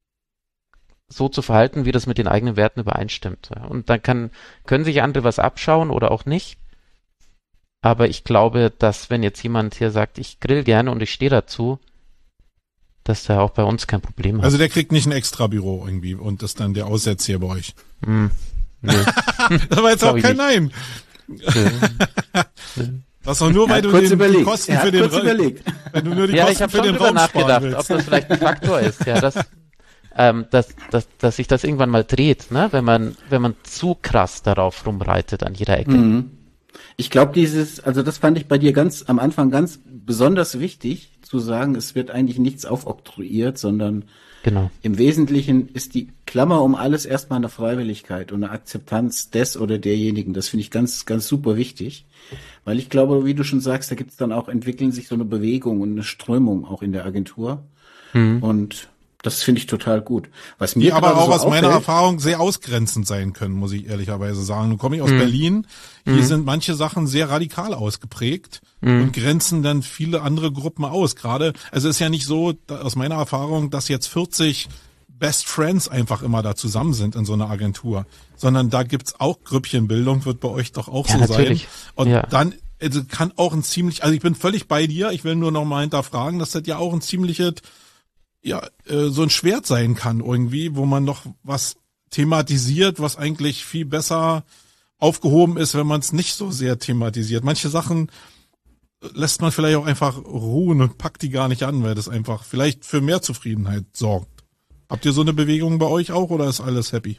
so zu verhalten, wie das mit den eigenen Werten übereinstimmt. Ja? Und dann kann können sich andere was abschauen oder auch nicht. Aber ich glaube, dass wenn jetzt jemand hier sagt, ich grill gerne und ich stehe dazu, dass der auch bei uns kein Problem hat. Also der kriegt nicht ein Extra-Büro irgendwie und ist dann der Aussetzher bei euch. Hm, nö. Das war jetzt auch Glaub ich kein nicht. Nein. Nö. Nö. Was Das ist doch nur, weil du kurz den, die überlegt. Kosten Er hat für den kurz überlegt. Wenn du nur die Ja, Kosten ich habe für schon den drüber Raum sparen nachgedacht, willst. ob das vielleicht ein Faktor ist, ja, dass, ähm, dass, dass, dass sich das irgendwann mal dreht, ne? Wenn man, wenn man zu krass darauf rumreitet an jeder Ecke. Mhm. Ich glaube, dieses, also das fand ich bei dir ganz am Anfang ganz besonders wichtig, zu sagen, es wird eigentlich nichts aufoktroyiert, sondern Genau. im Wesentlichen ist die Klammer um alles erstmal eine Freiwilligkeit und eine Akzeptanz des oder derjenigen. Das finde ich ganz, ganz super wichtig. Weil ich glaube, wie du schon sagst, da gibt es dann auch, entwickeln sich so eine Bewegung und eine Strömung auch in der Agentur. Mhm. Und das finde ich total gut. Was mir Die aber gerade auch so aus meiner auffällt- Erfahrung sehr ausgrenzend sein können, muss ich ehrlicherweise sagen. Nun komme ich aus Mhm. Berlin. Hier Mhm. sind manche Sachen sehr radikal ausgeprägt Mhm. und grenzen dann viele andere Gruppen aus. Gerade, also es ist ja nicht so, da, aus meiner Erfahrung, dass jetzt vierzig Best Friends einfach immer da zusammen sind in so einer Agentur, sondern da gibt's auch Grüppchenbildung, wird bei euch doch auch Ja, so natürlich. sein. Und Ja. dann also kann auch ein ziemlich, also ich bin völlig bei dir, ich will nur noch mal hinterfragen, dass das ja auch ein ziemliches, ja, äh, so ein Schwert sein kann irgendwie, wo man noch was thematisiert, was eigentlich viel besser aufgehoben ist, wenn man es nicht so sehr thematisiert. Manche Sachen lässt man vielleicht auch einfach ruhen und packt die gar nicht an, weil das einfach vielleicht für mehr Zufriedenheit sorgt. Habt ihr so eine Bewegung bei euch auch oder ist alles happy?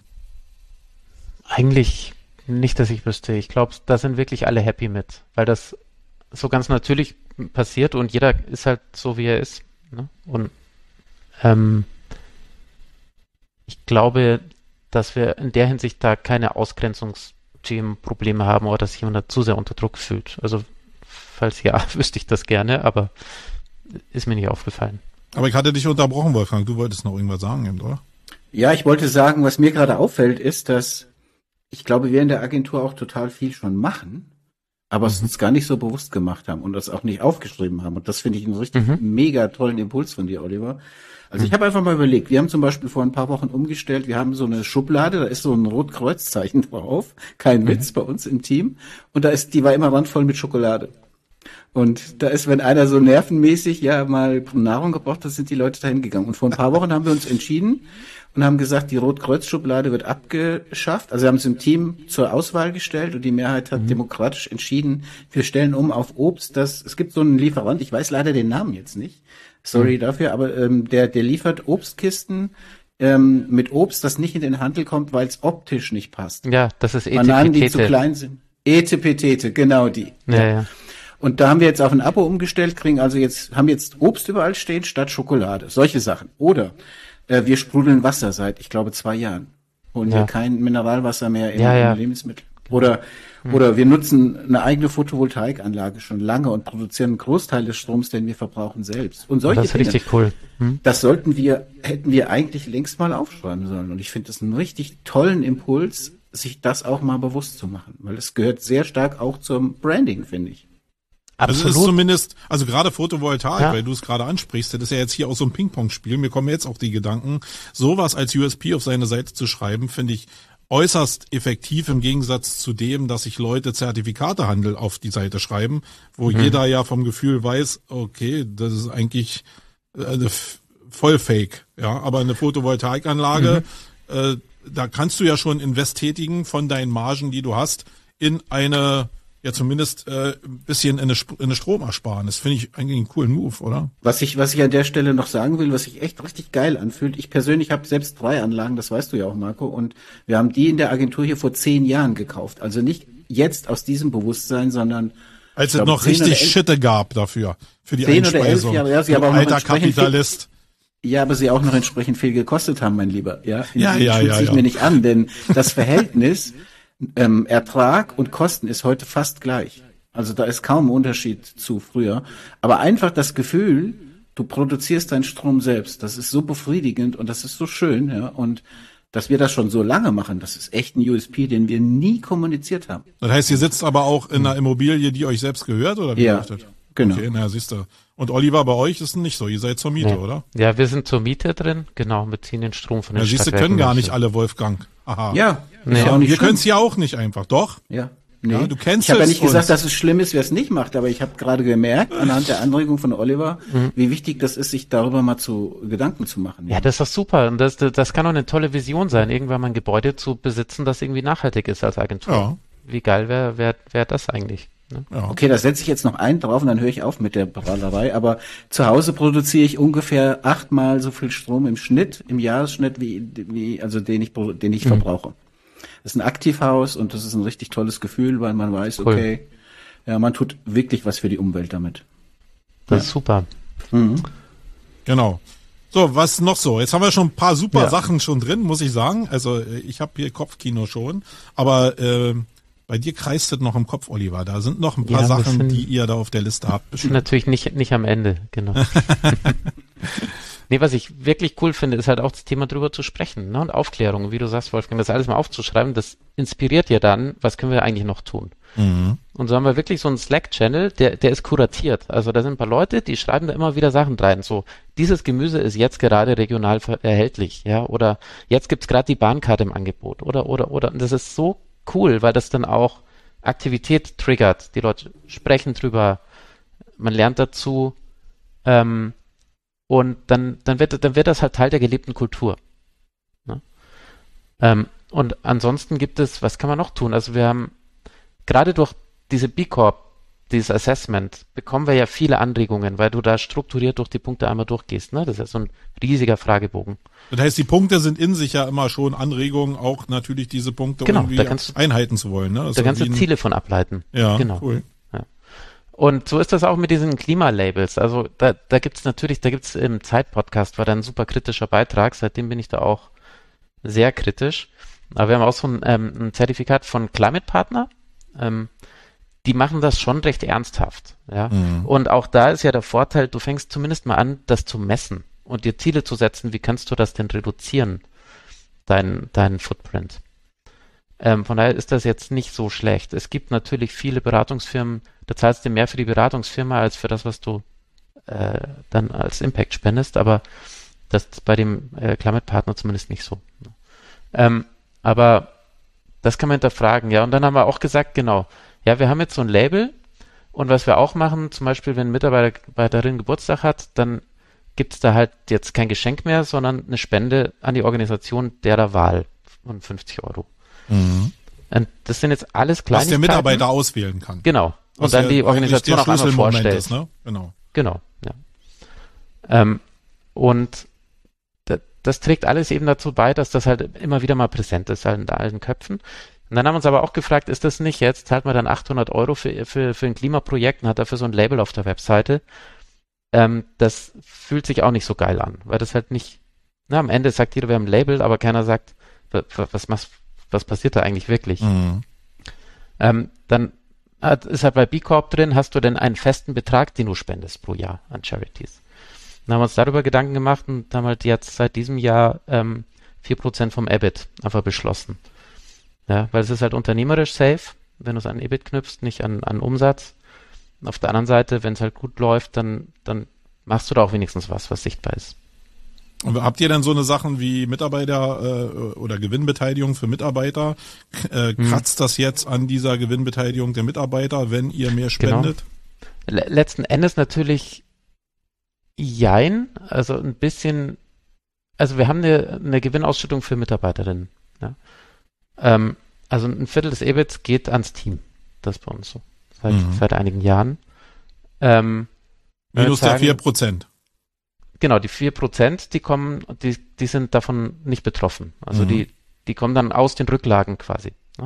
Eigentlich nicht, dass ich wüsste. Ich glaube, da sind wirklich alle happy mit, weil das so ganz natürlich passiert und jeder ist halt so, wie er ist. Ne? Und ähm, ich glaube, dass wir in der Hinsicht da keine Ausgrenzungsthemenprobleme haben oder dass jemand da zu sehr unter Druck fühlt. Also falls ja, wüsste ich das gerne, aber ist mir nicht aufgefallen. Aber ich hatte dich unterbrochen, Wolfgang. Du wolltest noch irgendwas sagen, eben, oder? Ja, ich wollte sagen, was mir gerade auffällt, ist, dass ich glaube, wir in der Agentur auch total viel schon machen, aber es uns gar nicht so bewusst gemacht haben und das auch nicht aufgeschrieben haben. Und das finde ich einen richtig Mhm. mega tollen Impuls von dir, Oliver. Also ich habe einfach mal überlegt, wir haben zum Beispiel vor ein paar Wochen umgestellt, wir haben so eine Schublade, da ist so ein Rot-Kreuz-Zeichen drauf, kein Witz bei uns im Team. Und da ist, die war immer randvoll mit Schokolade. Und da ist, wenn einer so nervenmäßig ja mal Nahrung gebraucht hat, sind die Leute dahin gegangen. Und vor ein paar Wochen haben wir uns entschieden und haben gesagt, die Rot-Kreuz-Schublade wird abgeschafft. Also wir haben es im Team zur Auswahl gestellt und die Mehrheit hat mhm. demokratisch entschieden, wir stellen um auf Obst. Das, es gibt so einen Lieferant, ich weiß leider den Namen jetzt nicht, sorry mhm. dafür, aber ähm, der, der liefert Obstkisten ähm, mit Obst, das nicht in den Handel kommt, weil es optisch nicht passt. Ja, das ist Bananen, die zu Etepetete. klein sind. Etepetete, genau die. Ja, ja. ja. Und da haben wir jetzt auf ein Abo umgestellt, kriegen also jetzt, haben jetzt Obst überall stehen statt Schokolade. Solche Sachen. Oder äh, wir sprudeln Wasser seit, ich glaube, zwei Jahren. Holen Ja. wir kein Mineralwasser mehr in, Ja, ja. in Lebensmittel. Oder, hm. oder wir nutzen eine eigene Photovoltaikanlage schon lange und produzieren einen Großteil des Stroms, den wir verbrauchen, selbst. Und solche Das ist Dinge, richtig cool. Hm? das sollten wir, hätten wir eigentlich längst mal aufschreiben sollen. Und ich finde das einen richtig tollen Impuls, sich das auch mal bewusst zu machen. Weil es gehört sehr stark auch zum Branding, finde ich. Also es ist zumindest, also gerade Photovoltaik, Ja. weil du es gerade ansprichst, das ist ja jetzt hier auch so ein Ping-Pong-Spiel. Mir kommen jetzt auch die Gedanken, sowas als U S P auf seine Seite zu schreiben, finde ich äußerst effektiv im Gegensatz zu dem, dass sich Leute Zertifikatehandel auf die Seite schreiben, wo Mhm. jeder ja vom Gefühl weiß, okay, das ist eigentlich äh, voll fake, ja, aber eine Photovoltaikanlage, mhm. äh, da kannst du ja schon Invest tätigen von deinen Margen, die du hast, in eine ja zumindest äh, ein bisschen in eine, Sp- in eine Stromersparnis. Finde ich eigentlich einen coolen Move, oder? Was ich, was ich an der Stelle noch sagen will, was sich echt richtig geil anfühlt. Ich persönlich habe selbst drei Anlagen, das weißt du ja auch, Marco, und wir haben die in der Agentur hier vor zehn Jahren gekauft. Also nicht jetzt aus diesem Bewusstsein, sondern Als es glaube, noch zehn richtig oder elf- Schitte gab dafür, für die zehn oder elf Einspeisung. Jahre, ja, sie Du aber auch noch alter entsprechend Kapitalist. ja, aber sie auch noch entsprechend viel gekostet haben, mein Lieber. Ja, Ja, ja, schütze ja, ich ja. mir nicht an, denn das Verhältnis ähm, Ertrag und Kosten ist heute fast gleich. Also da ist kaum ein Unterschied zu früher. Aber einfach das Gefühl, du produzierst deinen Strom selbst, das ist so befriedigend und das ist so schön, ja. Und dass wir das schon so lange machen, das ist echt ein U S P, den wir nie kommuniziert haben. Das heißt, ihr sitzt aber auch in einer Immobilie, die euch selbst gehört, oder wie Ja, läuft das? genau. Okay, naja, siehst du. Und Oliver, bei euch ist es nicht so. Ihr seid zur Miete, Nee. oder? Ja, wir sind zur Miete drin, genau, beziehen den Strom von den Ja, siehst du, Stadtwerken können gar nicht München. alle Wolfgang. Aha. Ja, Nee. ist ja auch nicht Wir schlimm. können es ja auch nicht einfach, doch? Ja. Nee. Ja, du kennst ich habe ja es nicht gesagt, uns. dass es schlimm ist, wer es nicht macht, aber ich habe gerade gemerkt, anhand der Anregung von Oliver, Mhm. wie wichtig das ist, sich darüber mal zu Gedanken zu machen. Ja, das ist doch super. Und das, das kann doch eine tolle Vision sein, irgendwann mal ein Gebäude zu besitzen, das irgendwie nachhaltig ist als Agentur. Ja. Wie geil wäre wär, wär das eigentlich? Ne? Ja. Okay, da setze ich jetzt noch einen drauf und dann höre ich auf mit der Prahlerei. Aber zu Hause produziere ich ungefähr achtmal so viel Strom im Schnitt, im Jahresschnitt, wie, wie also den ich, den ich mhm. verbrauche. Das ist ein Aktivhaus und das ist ein richtig tolles Gefühl, weil man weiß, cool. okay, ja, man tut wirklich was für die Umwelt damit. Das ja. ist super. Mhm. Genau. So, was noch so? Jetzt haben wir schon ein paar super ja. Sachen schon drin, muss ich sagen. Also ich habe hier Kopfkino schon, aber äh, bei dir kreist es noch im Kopf, Oliver. Da sind noch ein paar ja, Sachen, sind, die ihr da auf der Liste habt. Bestimmt. Natürlich nicht nicht am Ende, genau. Nee, was ich wirklich cool finde, ist halt auch das Thema drüber zu sprechen, ne? Und Aufklärung, wie du sagst, Wolfgang, das alles mal aufzuschreiben, das inspiriert ja dann, was können wir eigentlich noch tun? Mhm. Und so haben wir wirklich so einen Slack-Channel, der, der ist kuratiert. Also da sind ein paar Leute, die schreiben da immer wieder Sachen rein. So, dieses Gemüse ist jetzt gerade regional erhältlich, ja, oder jetzt gibt's gerade die Bahnkarte im Angebot, oder, oder, oder. Und das ist so cool, weil das dann auch Aktivität triggert. Die Leute sprechen drüber, man lernt dazu, ähm, und dann, dann wird, dann wird das halt Teil der gelebten Kultur. Ne? Ähm, und ansonsten gibt es, was kann man noch tun? Also wir haben gerade durch diese B Corp, dieses Assessment, bekommen wir ja viele Anregungen, weil du da strukturiert durch die Punkte einmal durchgehst. Ne? Das ist ja so ein riesiger Fragebogen. Das heißt, die Punkte sind in sich ja immer schon Anregungen, auch natürlich diese Punkte genau, irgendwie da kannst du, einhalten zu wollen. Ne? Da kannst du Ziele von ableiten. Ja, genau. Cool. Ja. Und so ist das auch mit diesen Klimalabels. Also da, da gibt's natürlich, da gibt's im Zeit-Podcast, war da ein super kritischer Beitrag, seitdem bin ich da auch sehr kritisch. Aber wir haben auch so ein, ähm, ein Zertifikat von Climate Partner. Ähm, die machen das schon recht ernsthaft. Ja? Mhm. Und auch da ist ja der Vorteil, du fängst zumindest mal an, das zu messen und dir Ziele zu setzen. Wie kannst du das denn reduzieren, dein, deinen Footprint? Ähm, von daher ist das jetzt nicht so schlecht. Es gibt natürlich viele Beratungsfirmen, da zahlst du mehr für die Beratungsfirma als für das, was du äh, dann als Impact spendest, aber das ist bei dem äh, Climate Partner zumindest nicht so. Ähm, aber das kann man hinterfragen, ja. Und dann haben wir auch gesagt, genau, ja, wir haben jetzt so ein Label und was wir auch machen, zum Beispiel, wenn ein Mitarbeiter, Mitarbeiterin Geburtstag hat, dann gibt es da halt jetzt kein Geschenk mehr, sondern eine Spende an die Organisation derer Wahl von fünfzig Euro. Mhm. Und das sind jetzt alles Kleinigkeiten. Was der Mitarbeiter auswählen kann. Genau. Und was dann die Organisation auch einmal vorstellt. Ist, ne? Genau. Genau, ja. Ähm, und das, das trägt alles eben dazu bei, dass das halt immer wieder mal präsent ist halt in allen Köpfen. Und dann haben wir uns aber auch gefragt, ist das nicht jetzt, zahlt man dann achthundert Euro für, für, für ein Klimaprojekt und hat dafür so ein Label auf der Webseite. Ähm, das fühlt sich auch nicht so geil an, weil das halt nicht, na, am Ende sagt jeder, wir haben ein Label, aber keiner sagt, was, was, was passiert da eigentlich wirklich? Mhm. Ähm, dann hat, ist halt bei B Corp drin, hast du denn einen festen Betrag, den du spendest pro Jahr an Charities? Dann haben wir uns darüber Gedanken gemacht und haben halt jetzt seit diesem Jahr ähm, vier Prozent vom E B I T einfach beschlossen. Ja, weil es ist halt unternehmerisch safe, wenn du es an E B I T knüpfst, nicht an, an Umsatz. Auf der anderen Seite, wenn es halt gut läuft, dann, dann machst du da auch wenigstens was, was sichtbar ist. Und habt ihr denn so eine Sachen wie Mitarbeiter äh, oder Gewinnbeteiligung für Mitarbeiter? Äh, kratzt hm. das jetzt an dieser Gewinnbeteiligung der Mitarbeiter, wenn ihr mehr spendet? Genau. Letzten Endes natürlich jein, also ein bisschen, also wir haben eine, eine Gewinnausschüttung für Mitarbeiterinnen. Ja. Ähm, also ein Viertel des E B I Ts geht ans Team. Das ist bei uns so. Seit, mhm. seit einigen Jahren. Ähm, Minus sagen, der vier Prozent. Genau, die vier Prozent, die kommen, die, die sind davon nicht betroffen. Also mhm. die, die kommen dann aus den Rücklagen quasi. Ne?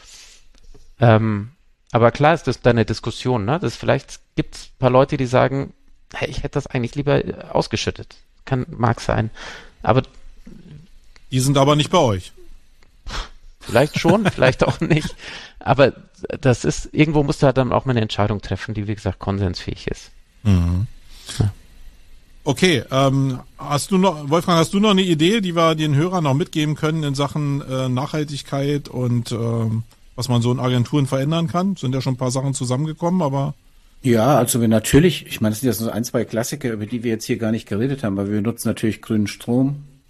Ähm, aber klar ist das deine Diskussion, ne? Das vielleicht gibt es ein paar Leute, die sagen, hey, ich hätte das eigentlich lieber ausgeschüttet. Kann, mag sein. Aber die sind aber nicht bei euch. Vielleicht schon, vielleicht auch nicht. Aber das ist, irgendwo musst du halt dann auch mal eine Entscheidung treffen, die, wie gesagt, konsensfähig ist. Mhm. Ja. Okay, ähm, hast du noch, Wolfgang, hast du noch eine Idee, die wir den Hörern noch mitgeben können in Sachen äh, Nachhaltigkeit und ähm, was man so in Agenturen verändern kann? Sind ja schon ein paar Sachen zusammengekommen, aber... Ja, also wir natürlich, ich meine, das sind ja so ein, zwei Klassiker, über die wir jetzt hier gar nicht geredet haben, aber wir nutzen natürlich grünen Strom,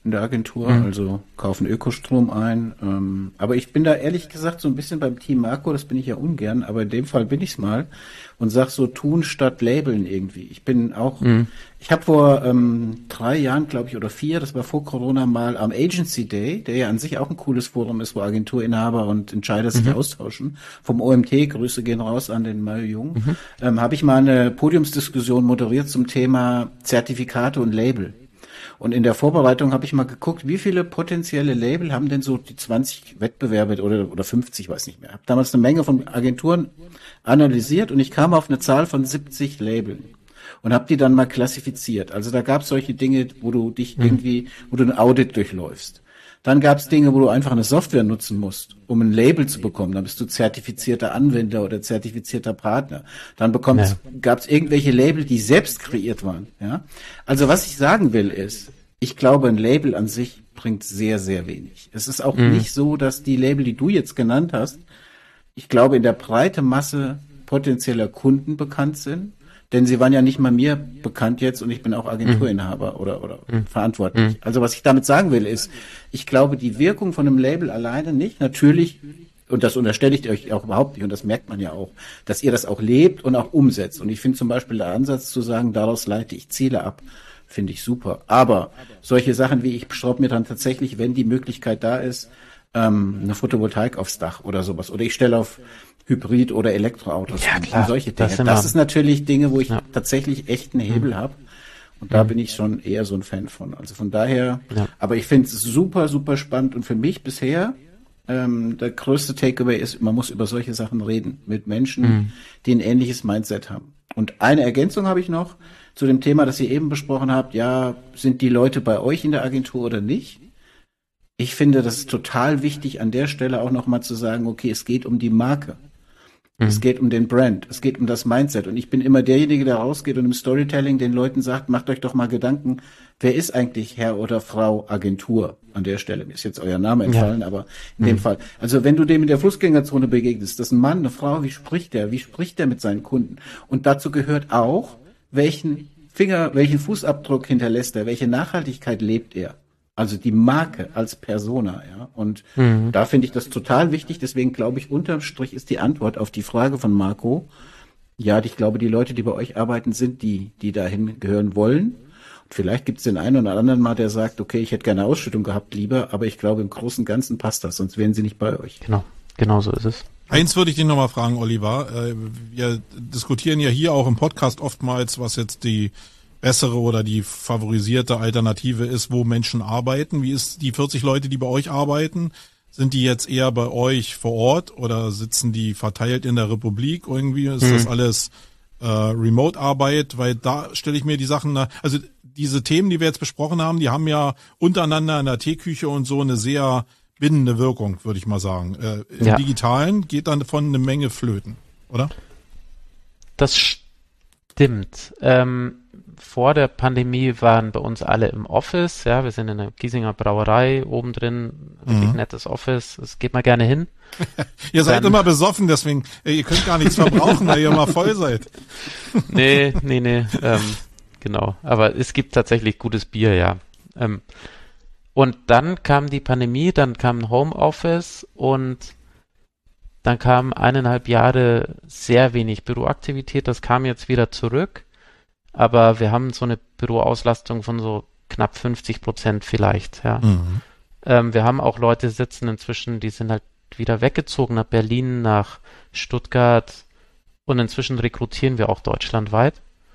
in der Agentur, Mhm. also kaufen Ökostrom ein. Ähm, aber ich bin da ehrlich gesagt so ein bisschen beim Team Marco, das bin ich ja ungern, aber in dem Fall bin ich's mal und sag so tun statt labeln irgendwie. Ich bin auch, Mhm. ich habe vor ähm, drei Jahren, glaube ich, oder vier, das war vor Corona mal am Agency Day, der ja an sich auch ein cooles Forum ist, wo Agenturinhaber und Entscheider sich Mhm. austauschen. Vom O M T, Grüße gehen raus an den Mario Jung, Mhm. ähm, habe ich mal eine Podiumsdiskussion moderiert zum Thema Zertifikate und Label. Und in der Vorbereitung habe ich mal geguckt, wie viele potenzielle Label haben denn so die zwanzig Wettbewerbe oder, oder fünfzig, weiß nicht mehr. Habe damals eine Menge von Agenturen analysiert und ich kam auf eine Zahl von siebzig Labeln und habe die dann mal klassifiziert. Also da gab es solche Dinge, wo du dich irgendwie, wo du ein Audit durchläufst. Dann gab es Dinge, wo du einfach eine Software nutzen musst, um ein Label zu bekommen. Dann bist du zertifizierter Anwender oder zertifizierter Partner. Dann bekommst, Ja. gab es irgendwelche Label, die selbst kreiert waren. Ja? Also was ich sagen will ist, ich glaube, ein Label an sich bringt sehr, sehr wenig. Es ist auch Mhm. nicht so, dass die Label, die du jetzt genannt hast, ich glaube, in der breiten Masse potenzieller Kunden bekannt sind. Denn sie waren ja nicht mal mir bekannt jetzt und ich bin auch Agenturinhaber oder, oder verantwortlich. Also was ich damit sagen will ist, ich glaube, die Wirkung von einem Label alleine nicht. Natürlich, und das unterstelle ich euch auch überhaupt nicht, und das merkt man ja auch, dass ihr das auch lebt und auch umsetzt. Und ich finde zum Beispiel der Ansatz zu sagen, daraus leite ich Ziele ab, finde ich super. Aber solche Sachen wie, ich schraube mir dann tatsächlich, wenn die Möglichkeit da ist, ähm, eine Photovoltaik aufs Dach oder sowas. Oder ich stelle auf Hybrid- oder Elektroautos Ja, um, klar, um solche Dinge. das Das, sind wir. ist natürlich Dinge, wo ich Ja. tatsächlich echt einen Hebel habe. Und da bin ich schon eher so ein Fan von. Also von daher, Ja. aber ich finde es super, super spannend. Und für mich bisher, ähm, der größte Takeaway ist, man muss über solche Sachen reden. Mit Menschen, die ein ähnliches Mindset haben. Und eine Ergänzung habe ich noch zu dem Thema, das ihr eben besprochen habt. Ja, sind die Leute bei euch in der Agentur oder nicht? Ich finde, das ist total wichtig, an der Stelle auch nochmal zu sagen, okay, es geht um die Marke. Es geht um den Brand, es geht um das Mindset. Und ich bin immer derjenige, der rausgeht und im Storytelling den Leuten sagt, macht euch doch mal Gedanken, wer ist eigentlich Herr oder Frau Agentur an der Stelle? Mir ist jetzt euer Name entfallen, Ja. aber in dem Fall. Also wenn du dem in der Fußgängerzone begegnest, das ist ein Mann, eine Frau, wie spricht der? Wie spricht der mit seinen Kunden? Und dazu gehört auch, welchen Finger, welchen Fußabdruck hinterlässt er? Welche Nachhaltigkeit lebt er? Also die Marke als Persona, ja. Und Mhm. da finde ich das total wichtig. Deswegen glaube ich, unterm Strich ist die Antwort auf die Frage von Marco, ja, ich glaube, die Leute, die bei euch arbeiten, sind die, die dahin gehören wollen. Und vielleicht gibt es den einen oder anderen mal, der sagt, okay, ich hätte gerne Ausschüttung gehabt lieber, aber ich glaube, im Großen und Ganzen passt das, sonst wären sie nicht bei euch. Genau, genau so ist es. Eins würde ich dich nochmal fragen, Oliver. Äh, Wir diskutieren ja hier auch im Podcast oftmals, was jetzt die bessere oder die favorisierte Alternative ist, wo Menschen arbeiten. Wie ist die vierzig Leute, die bei euch arbeiten? Sind die jetzt eher bei euch vor Ort oder sitzen die verteilt in der Republik irgendwie? Ist Mhm. das alles äh, Remote-Arbeit? Weil da stelle ich mir die Sachen, nach- also diese Themen, die wir jetzt besprochen haben, die haben ja untereinander in der Teeküche und so eine sehr bindende Wirkung, würde ich mal sagen. Äh, Im Ja. Digitalen geht dann von eine Menge flöten, oder? Das stimmt. Ähm, vor der Pandemie waren bei uns alle im Office. Ja, wir sind in der Giesinger Brauerei oben drin. Wirklich Mhm. nettes Office. Es geht mal gerne hin. Ihr seid Dann- immer besoffen, deswegen, äh, ihr könnt gar nichts verbrauchen, weil ihr immer voll seid. Nee, nee, nee. Ähm, genau. Aber es gibt tatsächlich gutes Bier, ja. Ähm, und dann kam die Pandemie, dann kam Homeoffice und dann kam eineinhalb Jahre sehr wenig Büroaktivität. Das kam jetzt wieder zurück. Aber wir haben so eine Büroauslastung von so knapp fünfzig Prozent vielleicht, ja. Mhm. Ähm, wir haben auch Leute sitzen inzwischen, die sind halt wieder weggezogen nach Berlin, nach Stuttgart und inzwischen rekrutieren wir auch deutschlandweit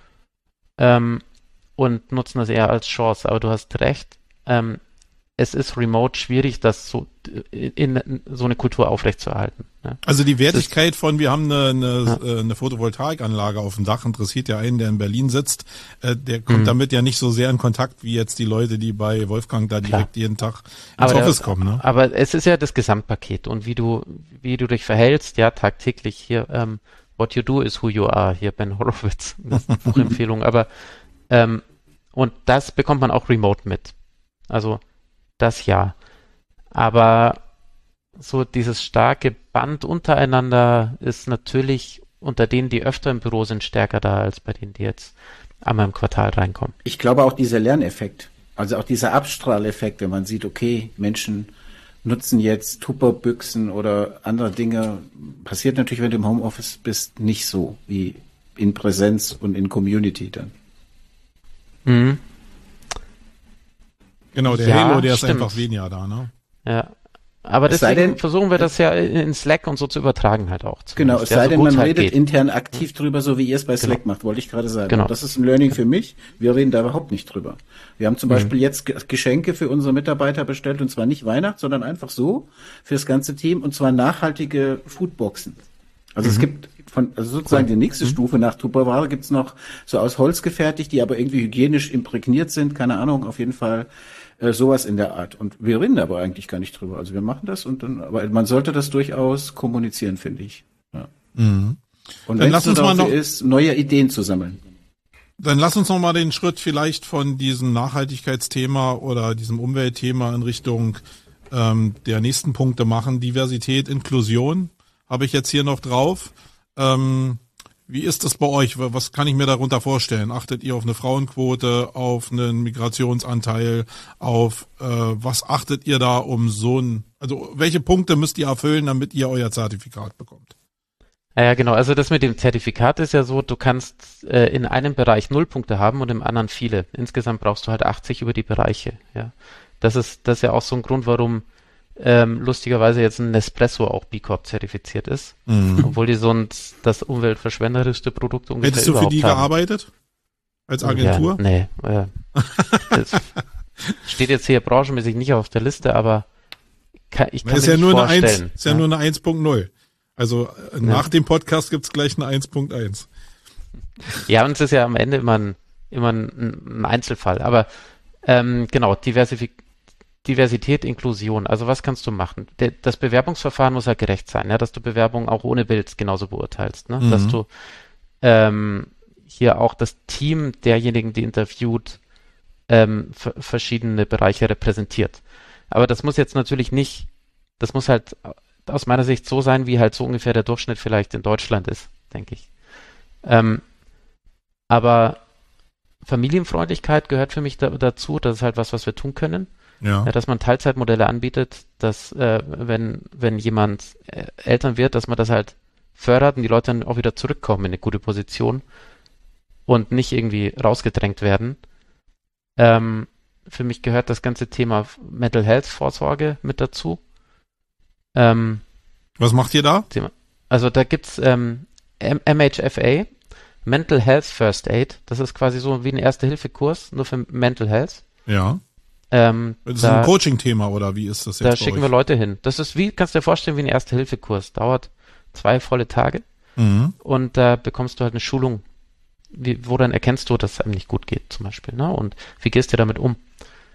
ähm, und nutzen das eher als Chance. Aber du hast recht, ähm, es ist remote schwierig, das so in, in so eine Kultur aufrechtzuerhalten. Ja. Also die Wertigkeit von, wir haben eine, eine, Ja. äh, eine Photovoltaikanlage auf dem Dach, interessiert ja einen, der in Berlin sitzt, äh, der kommt Mhm. damit ja nicht so sehr in Kontakt wie jetzt die Leute, die bei Wolfgang da Klar. direkt jeden Tag ins Aber, Office der, kommen. Ne? aber es ist ja das Gesamtpaket und wie du, wie du dich verhältst, ja, tagtäglich hier, ähm, what you do is who you are, hier Ben Horowitz, das ist eine Buchempfehlung, aber ähm, und das bekommt man auch remote mit. Also das ja. Aber so dieses starke Band untereinander ist natürlich unter denen, die öfter im Büro sind, stärker da als bei denen, die jetzt einmal im Quartal reinkommen. Ich glaube auch dieser Lerneffekt, Also auch dieser Abstrahleffekt, wenn man sieht, okay, Menschen nutzen jetzt Tupperbüchsen oder andere Dinge, passiert natürlich, wenn du im Homeoffice bist, nicht so wie in Präsenz und in Community dann. Mhm. Genau, der Ja, Halo, der stimmt. ist einfach weniger da, ne? Ja. Aber Es sei deswegen denn- versuchen wir das ja in Slack und so zu übertragen halt auch. Genau, zumindest. es Ja, sei so denn, gut man halt redet geht. intern aktiv drüber, so wie ihr es bei Slack macht, wollte ich gerade sagen. Genau. Und das ist ein Learning für mich. Wir reden da überhaupt nicht drüber. Wir haben zum Mhm. Beispiel jetzt Ge- Geschenke für unsere Mitarbeiter bestellt, und zwar nicht Weihnachts, sondern einfach so für das ganze Team, und zwar nachhaltige Foodboxen. Also Mhm. es gibt von, also sozusagen die nächste Stufe nach Tupperware gibt's noch so aus Holz gefertigt, die aber irgendwie hygienisch imprägniert sind, keine Ahnung, auf jeden Fall äh, sowas in der Art. Und wir reden aber eigentlich gar nicht drüber. Also wir machen das, und dann, aber man sollte das durchaus kommunizieren, finde ich. Ja. Mhm. Und Dann wenn lass es nur uns mal dafür noch- ist, neue Ideen zu sammeln. Dann lass uns noch mal den Schritt vielleicht von diesem Nachhaltigkeitsthema oder diesem Umweltthema in Richtung ähm, der nächsten Punkte machen. Diversität, Inklusion habe ich jetzt hier noch drauf. Ähm, wie ist das bei euch? Was kann ich mir darunter vorstellen? Achtet ihr auf eine Frauenquote, auf einen Migrationsanteil, auf äh, was achtet ihr da um so ein, also welche Punkte müsst ihr erfüllen, damit ihr euer Zertifikat bekommt? Ja, ja, genau. Also das mit dem Zertifikat ist ja so, du kannst äh, in einem Bereich null Punkte haben und im anderen viele. Insgesamt brauchst du halt achtzig über die Bereiche. Ja, das ist das ist ja auch so ein Grund, warum ähm, lustigerweise jetzt ein Nespresso auch B Corp zertifiziert ist, Mhm. obwohl die sonst das umweltverschwenderischste Produkt ungefähr Hättest du für überhaupt die haben. gearbeitet? Als Agentur? Ja, nee. Äh, das steht jetzt hier branchenmäßig nicht auf der Liste, aber kann, ich kann ist mir ja nicht nur eine eins, vorstellen. ist ja, nur eine eins Punkt null. Also äh, nach dem Podcast gibt's gleich eine eins Punkt eins. Ja, und es ist ja am Ende immer ein, immer ein, ein Einzelfall. Aber ähm, genau, Diversif Diversität, Inklusion. Also was kannst du machen? Der, das Bewerbungsverfahren muss halt gerecht sein, ja, dass du Bewerbungen auch ohne Bild genauso beurteilst, ne? Mhm. Dass du ähm, hier auch das Team derjenigen, die interviewt, ähm, verschiedene Bereiche repräsentiert. Aber das muss jetzt natürlich nicht, das muss halt aus meiner Sicht so sein, wie halt so ungefähr der Durchschnitt vielleicht in Deutschland ist, denke ich. Ähm, aber Familienfreundlichkeit gehört für mich da, dazu. Das ist halt was, was wir tun können. Ja. Ja, dass man Teilzeitmodelle anbietet, dass äh, wenn, wenn jemand äh, Eltern wird, dass man das halt fördert und die Leute dann auch wieder zurückkommen in eine gute Position und nicht irgendwie rausgedrängt werden. Ähm, für mich gehört das ganze Thema Mental Health Vorsorge mit dazu. Ähm, Was macht ihr da? Thema. Also da gibt's ähm, M H F A, Mental Health First Aid. Das ist quasi so wie ein Erste-Hilfe-Kurs, nur für Mental Health. Ja. Ähm, Das ist da, ein Coaching-Thema oder wie ist das jetzt da bei schicken euch? wir Leute hin. Das ist wie, kannst du dir vorstellen, wie ein Erste-Hilfe-Kurs. Dauert zwei volle Tage Mhm. und da bekommst du halt eine Schulung. Wie, wo dann erkennst du, dass es einem nicht gut geht, zum Beispiel, ne? Und wie gehst du damit um?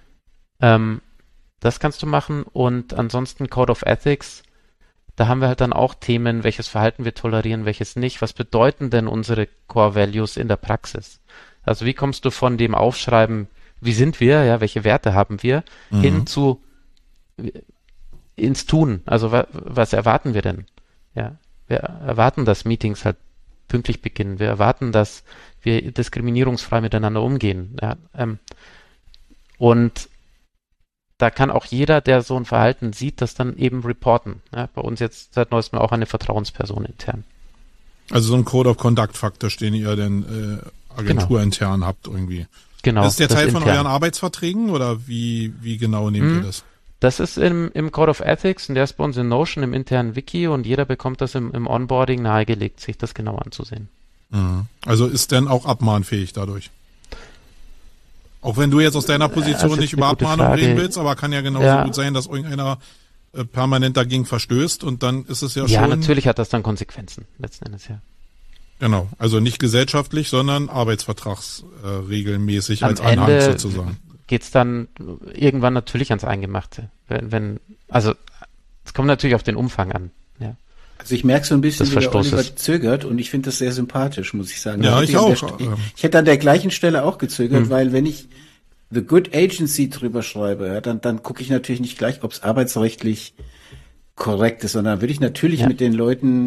Ähm, das kannst du machen und ansonsten Code of Ethics. Da haben wir halt dann auch Themen, welches Verhalten wir tolerieren, welches nicht. Was bedeuten denn unsere Core Values in der Praxis? Also wie kommst du von dem Aufschreiben, wie sind wir, ja, welche Werte haben wir, Mhm. hin zu ins Tun? Also wa was erwarten wir denn? Ja, wir erwarten, dass Meetings halt pünktlich beginnen. Wir erwarten, dass wir diskriminierungsfrei miteinander umgehen. Ja, ähm, und da kann auch jeder, der so ein Verhalten sieht, das dann eben reporten. Ja, bei uns jetzt seit neuestem auch eine Vertrauensperson intern. Also so ein Code of Conduct Faktor, den ihr denn äh, agenturintern habt irgendwie. Genau. Das ist der das Teil von intern. euren Arbeitsverträgen oder wie, wie genau nehmt Mhm. ihr das? Das ist im, im Code of Ethics und der ist bei uns in Notion im internen Wiki und jeder bekommt das im, im Onboarding nahegelegt, sich das genau anzusehen. Mhm. Also ist denn auch abmahnfähig dadurch? Auch wenn du jetzt aus deiner Position Das ist nicht eine über gute Abmahnung Frage. reden willst, aber kann ja genauso Ja. gut sein, dass irgendeiner äh, permanent dagegen verstößt und dann ist es ja, Ja, schon... natürlich hat das dann Konsequenzen, letzten Endes, ja. Genau, also nicht gesellschaftlich, sondern arbeitsvertragsregelmäßig Am als Anhang Ende sozusagen. geht's dann irgendwann natürlich ans Eingemachte. Wenn, wenn, also es kommt natürlich auf den Umfang an. Ja. Also ich merke so ein bisschen, Des wie der Oliver Verstoßes. zögert, und ich finde das sehr sympathisch, muss ich sagen. Ja, Da ich hätte an der auch, St- ähm. Ich, ich hätte an der gleichen Stelle auch gezögert, Hm. weil wenn ich The Good Agency drüber schreibe, ja, dann, dann gucke ich natürlich nicht gleich, ob es arbeitsrechtlich korrekt ist, sondern würde ich natürlich Ja. mit den Leuten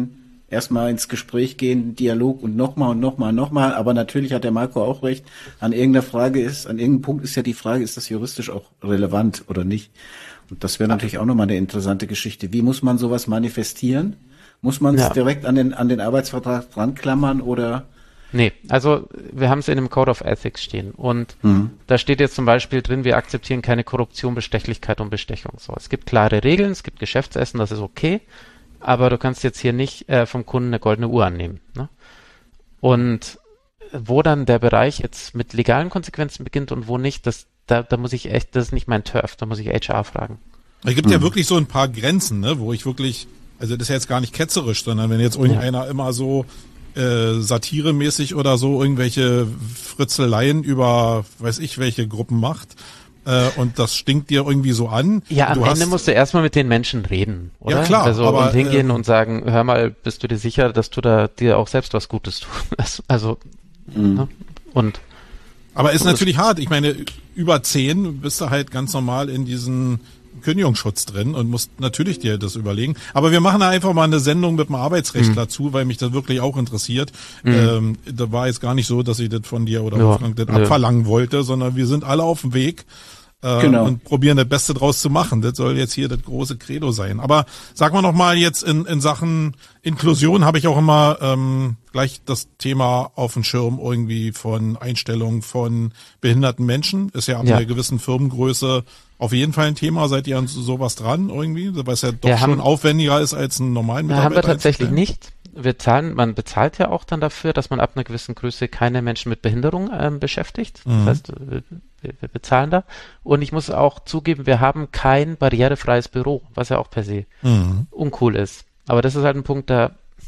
erstmal ins Gespräch gehen, Dialog und nochmal und nochmal und nochmal. Aber natürlich hat der Marco auch recht. An irgendeiner Frage ist, an irgendeinem Punkt ist ja die Frage, ist das juristisch auch relevant oder nicht? Und das wäre natürlich auch nochmal eine interessante Geschichte. Wie muss man sowas manifestieren? Muss man es Ja. direkt an den, an den Arbeitsvertrag dran klammern oder? Nee, also wir haben es in dem Code of Ethics stehen und Mhm. da steht jetzt zum Beispiel drin, wir akzeptieren keine Korruption, Bestechlichkeit und Bestechung. So, es gibt klare Regeln, es gibt Geschäftsessen, das ist okay, aber du kannst jetzt hier nicht äh, vom Kunden eine goldene Uhr annehmen. Ne? Und wo dann der Bereich jetzt mit legalen Konsequenzen beginnt und wo nicht, das, da, da muss ich echt, das ist nicht mein Turf, da muss ich H R fragen. Es gibt ja wirklich so ein paar Grenzen, ne, wo ich wirklich, also das ist ja jetzt gar nicht ketzerisch, sondern wenn jetzt irgendeiner immer so äh, satiremäßig oder so irgendwelche Fritzeleien über, weiß ich, welche Gruppen macht äh, und das stinkt dir irgendwie so an. Ja, am du Ende hast, musst du erstmal mit den Menschen reden, oder? Ja, klar, Also aber, und hingehen äh, und sagen, hör mal, bist du dir sicher, dass du da dir auch selbst was Gutes tust? Also, Mhm. ne? Und aber ist natürlich hart. Ich meine, über zehn bist du halt ganz normal in diesen Kündigungsschutz drin und musst natürlich dir das überlegen. Aber wir machen da einfach mal eine Sendung mit dem Arbeitsrechtler Mhm. zu, weil mich das wirklich auch interessiert. Mhm. Ähm, da war jetzt gar nicht so, dass ich das von dir oder Ja, Wolfgang das nö. abverlangen wollte, sondern wir sind alle auf dem Weg äh, Genau. und probieren das Beste draus zu machen. Das soll jetzt hier das große Credo sein. Aber sag mal noch mal jetzt in, in Sachen Inklusion habe ich auch immer ähm, gleich das Thema auf dem Schirm irgendwie von Einstellung von behinderten Menschen. Ist ja ab Ja. einer gewissen Firmengröße auf jeden Fall ein Thema. Seid ihr an so- sowas dran irgendwie? Weil es ja doch Wir schon haben- aufwendiger ist als einen normalen da Mitarbeiter. haben wir tatsächlich einzustellen. nicht. Wir zahlen, man bezahlt ja auch dann dafür, dass man ab einer gewissen Größe keine Menschen mit Behinderung ähm, beschäftigt. Mhm. Das heißt, wir, wir bezahlen da. Und ich muss auch zugeben, wir haben kein barrierefreies Büro, was ja auch per se Mhm. uncool ist. Aber das ist halt ein Punkt, da,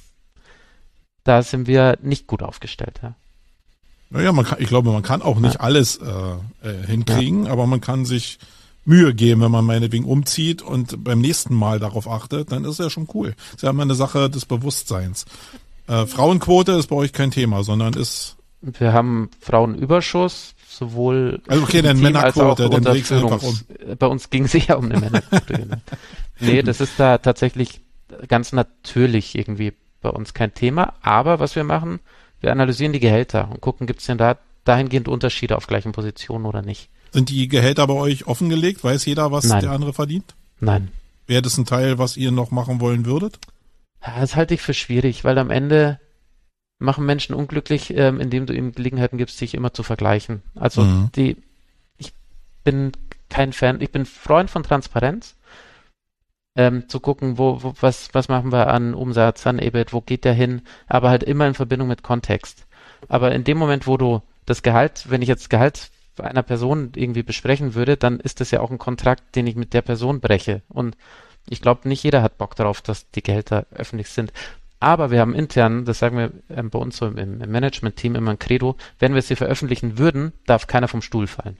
da sind wir nicht gut aufgestellt. Ja. Naja, man kann, ich glaube, man kann auch nicht Ja. alles äh, äh, hinkriegen, aber man kann sich Mühe geben, wenn man meinetwegen umzieht und beim nächsten Mal darauf achtet, dann ist es ja schon cool. Das ist ja immer eine Sache des Bewusstseins. Äh, Frauenquote ist bei euch kein Thema, sondern ist, Wir haben Frauenüberschuss, sowohl also okay, dann im Team als auch Männerquote, dann unter legst du einfach um. Führungs- Bei uns ging es eher um eine Männerquote. Genau. Nee, das ist da tatsächlich ganz natürlich irgendwie bei uns kein Thema. Aber was wir machen, wir analysieren die Gehälter und gucken, gibt es denn da dahingehend Unterschiede auf gleichen Positionen oder nicht. Sind die Gehälter bei euch offengelegt? Weiß jeder, was Nein. der andere verdient? Nein. Wäre das ein Teil, was ihr noch machen wollen würdet? Ja, das halte ich für schwierig, weil am Ende machen Menschen unglücklich, ähm, indem du ihnen Gelegenheiten gibst, sich immer zu vergleichen. Also Mhm. die, ich bin kein Fan, ich bin Freund von Transparenz, ähm, zu gucken, wo, wo was, was machen wir an Umsatz, an E B I T, wo geht der hin, aber halt immer in Verbindung mit Kontext. Aber in dem Moment, wo du das Gehalt, wenn ich jetzt Gehalt einer Person irgendwie besprechen würde, dann ist das ja auch ein Kontrakt, den ich mit der Person breche. Und ich glaube, nicht jeder hat Bock darauf, dass die Gehälter öffentlich sind. Aber wir haben intern, das sagen wir ähm, bei uns so im, im Management-Team immer ein Credo, wenn wir sie veröffentlichen würden, darf keiner vom Stuhl fallen.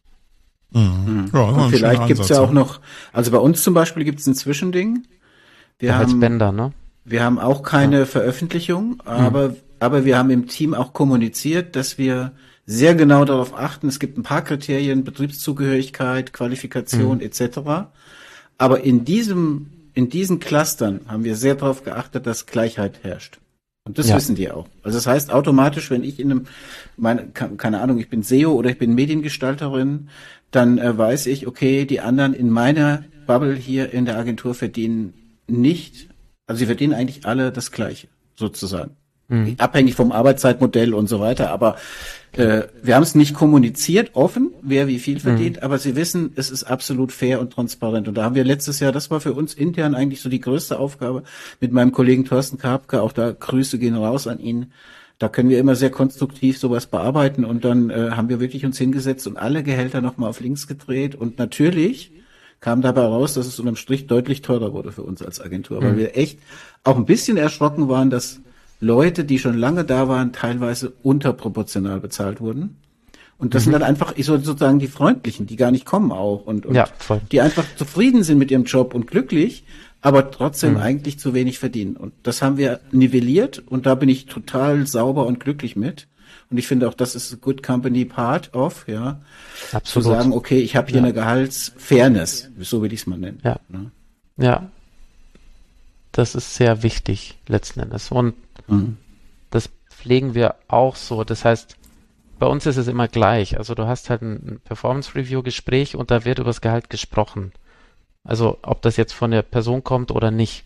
Mhm. Ja, das ist Und ein vielleicht schöner gibt's Ansatz, ja auch noch, also bei uns zum Beispiel gibt's ein Zwischending. Wir Als haben, Bänder, ne? wir haben auch keine Veröffentlichung, aber, aber wir haben im Team auch kommuniziert, dass wir sehr genau darauf achten. Es gibt ein paar Kriterien, Betriebszugehörigkeit, Qualifikation et cetera. Aber in diesem, in diesen Clustern haben wir sehr darauf geachtet, dass Gleichheit herrscht. Und das Ja. wissen die auch. Also das heißt automatisch, wenn ich in einem, meine, keine Ahnung, ich bin S E O oder ich bin Mediengestalterin, dann äh, weiß ich, okay, die anderen in meiner Bubble hier in der Agentur verdienen nicht, also sie verdienen eigentlich alle das Gleiche, sozusagen. Mhm. Abhängig vom Arbeitszeitmodell und so weiter, aber äh, wir haben es nicht kommuniziert, offen, wer wie viel verdient, aber sie wissen, es ist absolut fair und transparent. Und da haben wir letztes Jahr, das war für uns intern eigentlich so die größte Aufgabe, mit meinem Kollegen Thorsten Karpke, auch da Grüße gehen raus an ihn. Da können wir immer sehr konstruktiv sowas bearbeiten und dann äh, haben wir wirklich uns hingesetzt und alle Gehälter nochmal auf links gedreht und natürlich kam dabei raus, dass es unterm Strich deutlich teurer wurde für uns als Agentur, weil Mhm. wir echt auch ein bisschen erschrocken waren, dass Leute, die schon lange da waren, teilweise unterproportional bezahlt wurden. Und das Mhm. sind dann einfach ich soll sozusagen die Freundlichen, die gar nicht kommen auch und, und Ja, voll. die einfach zufrieden sind mit ihrem Job und glücklich, aber trotzdem Mhm. eigentlich zu wenig verdienen. Und das haben wir nivelliert und da bin ich total sauber und glücklich mit. Und ich finde auch, das ist a good company part of, ja, Absolut. zu sagen, okay, ich habe hier Ja. eine Gehaltsfairness, so will ich es mal nennen. Ja. Ne? Ja. Das ist sehr wichtig, letzten Endes. Und Mhm. das pflegen wir auch so. Das heißt, bei uns ist es immer gleich. Also du hast halt ein Performance-Review-Gespräch und da wird über das Gehalt gesprochen. Also ob das jetzt von der Person kommt oder nicht.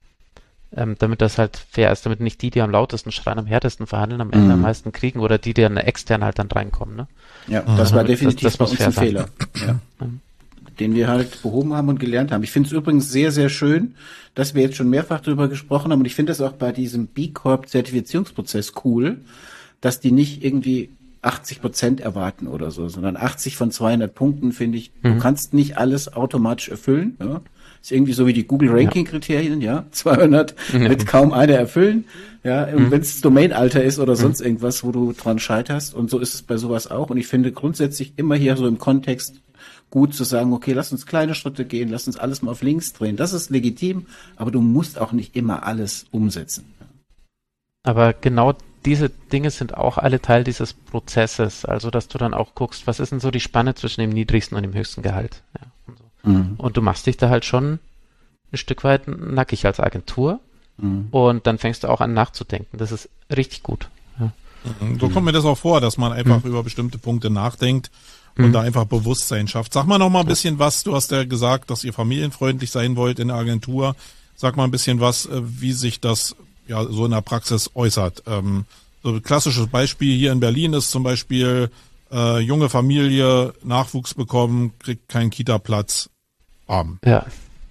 Ähm, damit das halt fair ist, damit nicht die, die am lautesten schreien, am härtesten verhandeln, am Ende Mhm. am meisten kriegen oder die, die dann extern halt dann reinkommen. Ne? Ja, das war Das- definitiv das bei muss uns fair ein sein. Fehler. Ja. Mhm. Den wir halt behoben haben und gelernt haben. Ich finde es übrigens sehr, sehr schön, dass wir jetzt schon mehrfach darüber gesprochen haben und ich finde das auch bei diesem B Corp-Zertifizierungsprozess cool, dass die nicht irgendwie achtzig Prozent erwarten oder so, sondern achtzig von zweihundert Punkten finde ich, du Mhm. kannst nicht alles automatisch erfüllen. Ja? Ist irgendwie so wie die Google-Ranking-Kriterien, ja, zweihundert Ja. wird kaum einer erfüllen, ja, Mhm. wenn es Domain-Alter ist oder sonst irgendwas, wo du dran scheiterst und so ist es bei sowas auch und ich finde grundsätzlich immer hier so im Kontext gut zu sagen, okay, lass uns kleine Schritte gehen, lass uns alles mal auf links drehen. Das ist legitim, aber du musst auch nicht immer alles umsetzen. Aber genau diese Dinge sind auch alle Teil dieses Prozesses. Also, dass du dann auch guckst, was ist denn so die Spanne zwischen dem niedrigsten und dem höchsten Gehalt. Ja, und, so. Mhm. Und du machst dich da halt schon ein Stück weit nackig als Agentur Mhm. und dann fängst du auch an nachzudenken. Das ist richtig gut. Ja. So kommt mir das auch vor, dass man einfach über bestimmte Punkte nachdenkt und Mhm. da einfach Bewusstsein schafft. Sag mal noch mal ein bisschen was. Du hast ja gesagt, dass ihr familienfreundlich sein wollt in der Agentur. Sag mal ein bisschen was, äh, wie sich das ja so in der Praxis äußert. Ähm, so ein klassisches Beispiel hier in Berlin ist zum Beispiel äh, junge Familie, Nachwuchs bekommen, kriegt keinen Kita-Platz. Arm. Ja.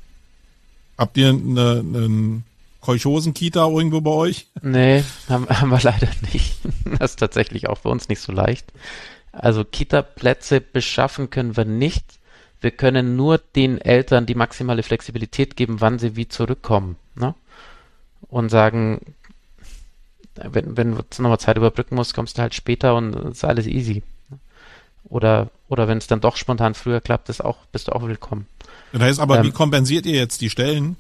Habt ihr eine, eine Kolchosen-Kita irgendwo bei euch? Nee, haben, haben wir leider nicht. Das ist tatsächlich auch für uns nicht so leicht. Also Kita-Plätze beschaffen können wir nicht. Wir können nur den Eltern die maximale Flexibilität geben, wann sie wie zurückkommen. Ne? Und sagen, wenn, wenn du nochmal Zeit überbrücken musst, kommst du halt später und es ist alles easy. Oder, oder wenn es dann doch spontan früher klappt, ist auch, bist du auch willkommen. Das heißt aber, Ähm, wie kompensiert ihr jetzt die Stellen?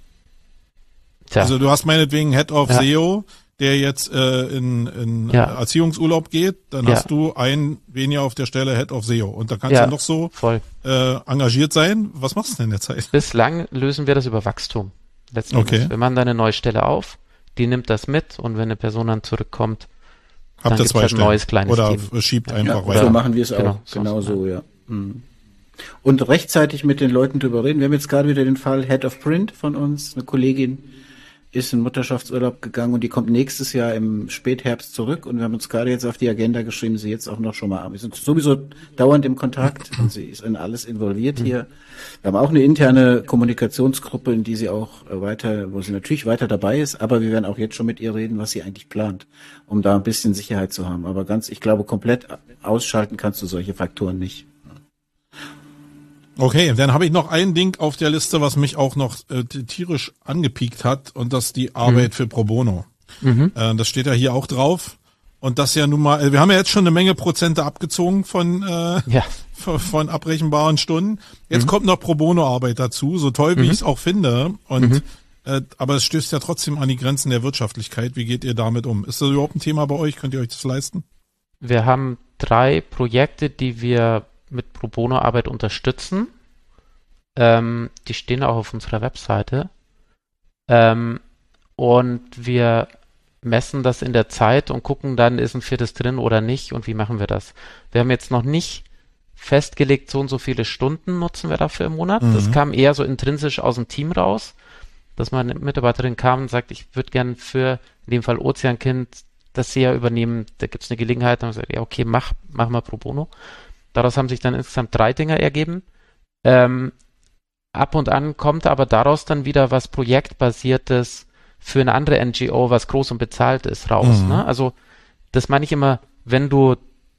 Tja, Also du hast meinetwegen Head of Ja. S E O, der jetzt äh, in, in Ja. Erziehungsurlaub geht, dann Ja. hast du einen weniger auf der Stelle Head of S E O. Und da kannst Ja. du noch so voll. äh, engagiert sein. Was machst du denn in der Zeit? Bislang lösen wir das über Wachstum. Letzten Okay. Endes. Wir machen da eine neue Stelle auf, die nimmt das mit und wenn eine Person dann zurückkommt, Habt dann ihr gibt's zwei halt ein Stellen? neues kleines Oder Team. schiebt Ja, einfach oder- so weiter. machen wir es auch. Genau, Genau, so, so, ja. Mhm. Und rechtzeitig mit den Leuten drüber reden. Wir haben jetzt gerade wieder den Fall Head of Print von uns. Eine Kollegin ist in Mutterschaftsurlaub gegangen und die kommt nächstes Jahr im Spätherbst zurück und wir haben uns gerade jetzt auf die Agenda geschrieben, sie jetzt auch noch schon mal an. Wir sind sowieso dauernd im Kontakt und sie ist in alles involviert hier. Wir haben auch eine interne Kommunikationsgruppe, in die sie auch äh, weiter, wo sie natürlich weiter dabei ist, aber wir werden auch jetzt schon mit ihr reden, was sie eigentlich plant, um da ein bisschen Sicherheit zu haben. Aber ganz, ich glaube, komplett ausschalten kannst du solche Faktoren nicht. Okay, dann habe ich noch ein Ding auf der Liste, was mich auch noch äh, tierisch angepiekt hat, und das ist die Arbeit für Pro Bono. Mhm. Äh, das steht ja hier auch drauf. Und das ja nun mal, äh, wir haben ja jetzt schon eine Menge Prozente abgezogen von äh, Ja. von, von abrechenbaren Stunden. Jetzt kommt noch Pro Bono Arbeit dazu, so toll wie ich es auch finde. Und äh, aber es stößt ja trotzdem an die Grenzen der Wirtschaftlichkeit. Wie geht ihr damit um? Ist das überhaupt ein Thema bei euch? Könnt ihr euch das leisten? Wir haben drei Projekte, die wir mit Pro Bono Arbeit unterstützen. Ähm, die stehen auch auf unserer Webseite. Ähm, und wir messen das in der Zeit und gucken dann, ist ein viertes drin oder nicht und wie machen wir das. Wir haben jetzt noch nicht festgelegt, so und so viele Stunden nutzen wir dafür im Monat. Mhm. Das kam eher so intrinsisch aus dem Team raus, dass meine Mitarbeiterin kam und sagt, ich würde gern für, in dem Fall Ozeankind, das Sie ja übernehmen, da gibt es eine Gelegenheit. Dann haben wir gesagt, ja okay, mach, mach mal Pro Bono. Daraus haben sich dann insgesamt drei Dinger ergeben. Ähm, ab und an kommt aber daraus dann wieder was Projektbasiertes für eine andere N G O, was groß und bezahlt ist, raus. Mhm. Ne? Also das meine ich immer, wenn du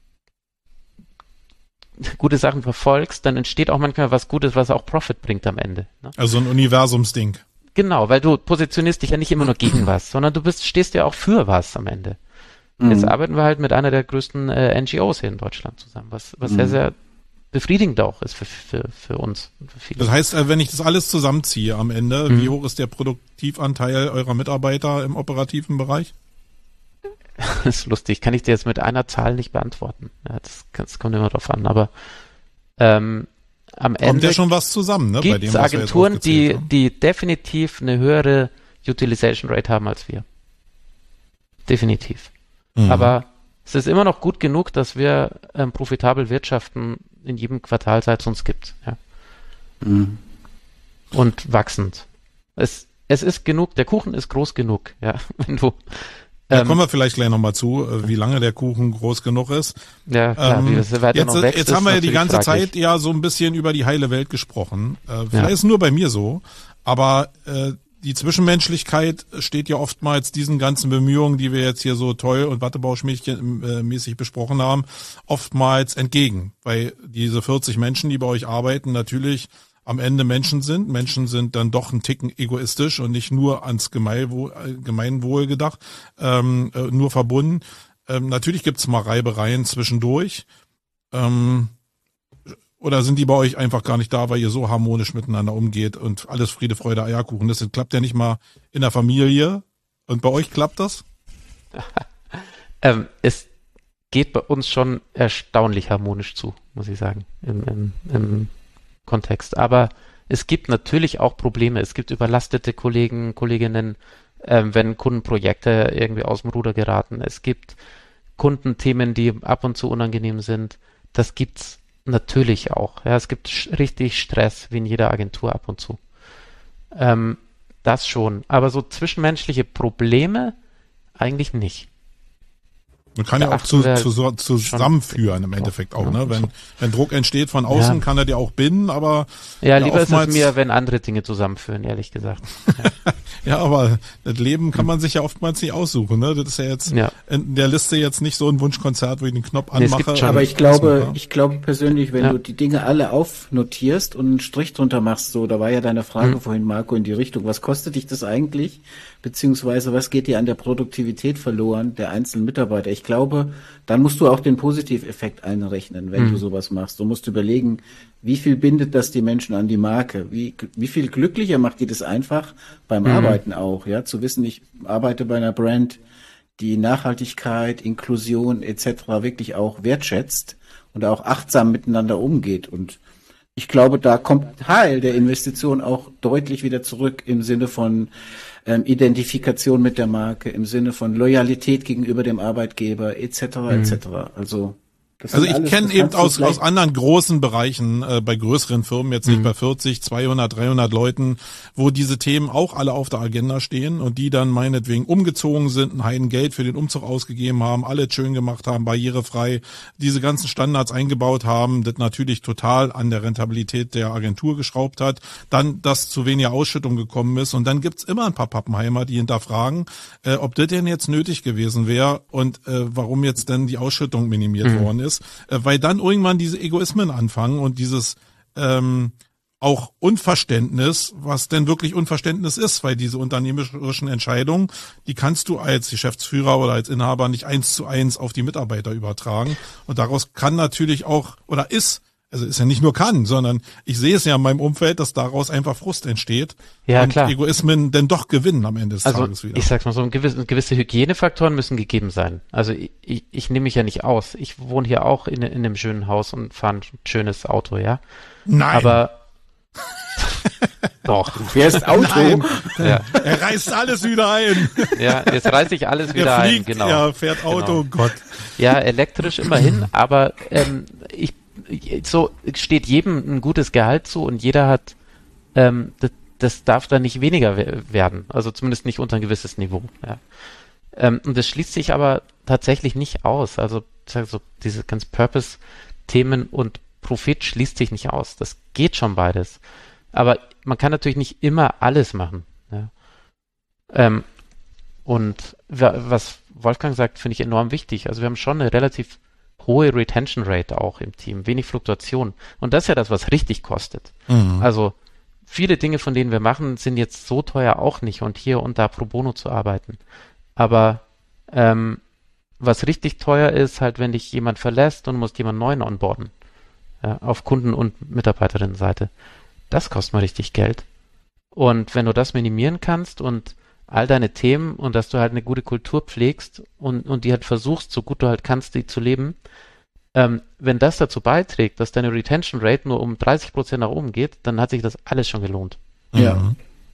gute Sachen verfolgst, dann entsteht auch manchmal was Gutes, was auch Profit bringt am Ende. Ne? Also ein Universumsding. Genau, weil du positionierst dich ja nicht immer nur gegen was, sondern du bist, stehst ja auch für was am Ende. Mhm. Jetzt arbeiten wir halt mit einer der größten äh, N G Os hier in Deutschland zusammen, was, was Mhm. sehr, sehr befriedigend auch ist für, für, für uns. Und für viele. Das heißt, äh, wenn ich das alles zusammenziehe am Ende, Mhm. wie hoch ist der Produktivanteil eurer Mitarbeiter im operativen Bereich? Das ist lustig, kann ich dir jetzt mit einer Zahl nicht beantworten. Ja, das, das kommt immer drauf an, aber ähm, am Kommt Ende ja schon was zusammen, ne? Bei gibt dem, es was wir jetzt Agenturen, die, aufgezählt haben. die definitiv eine höhere Utilization Rate haben als wir. Definitiv. Mhm. Aber es ist immer noch gut genug, dass wir ähm, profitabel wirtschaften in jedem Quartal, seit es uns gibt. Ja. Mhm. Und wachsend. Es, es ist genug, der Kuchen ist groß genug. Ja, wenn du Da ähm, kommen wir vielleicht gleich nochmal zu, wie lange der Kuchen groß genug ist. Ja, klar, Ähm, wie das weiter jetzt, noch wächst, jetzt haben wir ja die natürlich ganze fraglich. Zeit ja so ein bisschen über die heile Welt gesprochen. Äh, vielleicht Ja. ist es nur bei mir so, aber äh, die Zwischenmenschlichkeit steht ja oftmals diesen ganzen Bemühungen, die wir jetzt hier so toll und Wattebauschmädchen-mäßig besprochen haben, oftmals entgegen. Weil diese vierzig Menschen, die bei euch arbeiten, natürlich am Ende Menschen sind. Menschen sind dann doch ein Ticken egoistisch und nicht nur ans Gemeinwohl, Gemeinwohl gedacht, ähm, äh, nur verbunden. Ähm, natürlich gibt's mal Reibereien zwischendurch. Ähm, oder sind die bei euch einfach gar nicht da, weil ihr so harmonisch miteinander umgeht und alles Friede, Freude, Eierkuchen? Das klappt ja nicht mal in der Familie. Und bei euch klappt das? Ähm, es geht bei uns schon erstaunlich harmonisch zu, muss ich sagen, im, im, im Kontext. Aber es gibt natürlich auch Probleme. Es gibt überlastete Kollegen, Kolleginnen, ähm, wenn Kundenprojekte irgendwie aus dem Ruder geraten. Es gibt Kundenthemen, die ab und zu unangenehm sind. Das gibt's natürlich auch. Ja, es gibt sch- richtig Stress, wie in jeder Agentur ab und zu. Ähm, das schon. Aber so zwischenmenschliche Probleme eigentlich nicht. Man kann ja Da auch zu, achten wir zu, so- zusammenführen im drauf, Endeffekt auch, ja. ne? Wenn, wenn Druck entsteht von außen, Ja. kann er dir auch binden, aber Ja, lieber ist es oftmals- mir, wenn andere Dinge zusammenführen, ehrlich gesagt. ja, aber das Leben kann man sich ja oftmals nicht aussuchen, ne? Das ist ja jetzt Ja. in der Liste jetzt nicht so ein Wunschkonzert, wo ich den Knopf Nee, es anmache. gibt schon- Aber ich und glaube, das mache. ich glaube persönlich, wenn Ja. du die Dinge alle aufnotierst und einen Strich drunter machst, so, da war ja deine Frage Mhm. vorhin, Marco, in die Richtung, was kostet dich das eigentlich? Beziehungsweise was geht dir an der Produktivität verloren der einzelnen Mitarbeiter? Ich glaube, dann musst du auch den Positiveffekt einrechnen, wenn Mhm. du sowas machst. Du musst überlegen, wie viel bindet das die Menschen an die Marke? Wie, wie viel glücklicher macht die das einfach beim Mhm. Arbeiten auch, ja? Zu wissen, ich arbeite bei einer Brand, die Nachhaltigkeit, Inklusion et cetera wirklich auch wertschätzt und auch achtsam miteinander umgeht. Und ich glaube, da kommt Teil der Investition auch deutlich wieder zurück im Sinne von ähm, Identifikation mit der Marke, im Sinne von Loyalität gegenüber dem Arbeitgeber et cetera et cetera. Also das Also sind ich alles- kenne das eben kannst du aus, vielleicht- aus anderen großen Bereichen, äh, bei größeren Firmen, jetzt nicht bei vierzig, zweihundert, dreihundert Leuten, wo diese Themen auch alle auf der Agenda stehen und die dann meinetwegen umgezogen sind, ein Heiden Geld für den Umzug ausgegeben haben, alles schön gemacht haben, barrierefrei, diese ganzen Standards eingebaut haben, das natürlich total an der Rentabilität der Agentur geschraubt hat, dann, dass zu weniger Ausschüttung gekommen ist und dann gibt's immer ein paar Pappenheimer, die hinterfragen, äh, ob das denn jetzt nötig gewesen wäre und äh, warum jetzt denn die Ausschüttung minimiert Mhm. worden ist. Ist, weil dann irgendwann diese Egoismen anfangen und dieses ähm, auch Unverständnis, was denn wirklich Unverständnis ist, weil diese unternehmerischen Entscheidungen, die kannst du als Geschäftsführer oder als Inhaber nicht eins zu eins auf die Mitarbeiter übertragen und daraus kann natürlich auch oder ist, also ist ja nicht nur kann, sondern ich sehe es ja in meinem Umfeld, dass daraus einfach Frust entsteht Ja, und klar. Egoismen denn doch gewinnen am Ende des Also Tages wieder. ich sag's mal so, ein gewisse, gewisse Hygienefaktoren müssen gegeben sein. Also ich, ich, ich nehme mich ja nicht aus. Ich wohne hier auch in, in einem schönen Haus und fahre ein schönes Auto, ja. Nein, Aber doch. Du fährst Auto. Nein. Ja, er reißt alles wieder ein. ja, jetzt reiße ich alles wieder Er ein, fliegt, genau. er fährt Auto, Genau. Gott. Ja, elektrisch immerhin, aber ähm, ich, so steht jedem ein gutes Gehalt zu und jeder hat, ähm, das, das darf dann nicht weniger we- werden, also zumindest nicht unter ein gewisses Niveau. Ja. Ähm, und das schließt sich aber tatsächlich nicht aus. Also ich sag so diese ganz Purpose-Themen und Profit schließt sich nicht aus. Das geht schon beides. Aber man kann natürlich nicht immer alles machen. Ja. Ähm, und wa- was Wolfgang sagt, finde ich enorm wichtig. Also wir haben schon eine relativ hohe Retention Rate auch im Team, wenig Fluktuation. Und das ist ja das, was richtig kostet. Mhm. Also viele Dinge, von denen wir machen, sind jetzt so teuer auch nicht und hier und da pro bono zu arbeiten. Aber ähm, was richtig teuer ist, halt, wenn dich jemand verlässt und du musst jemand neuen onboarden. Ja, auf Kunden- und Mitarbeiterinnenseite. Das kostet mal richtig Geld. Und wenn du das minimieren kannst und all deine Themen und dass du halt eine gute Kultur pflegst und, und die halt versuchst, so gut du halt kannst, die zu leben, ähm, wenn das dazu beiträgt, dass deine Retention Rate nur um dreißig Prozent nach oben geht, dann hat sich das alles schon gelohnt. Ja. Mhm.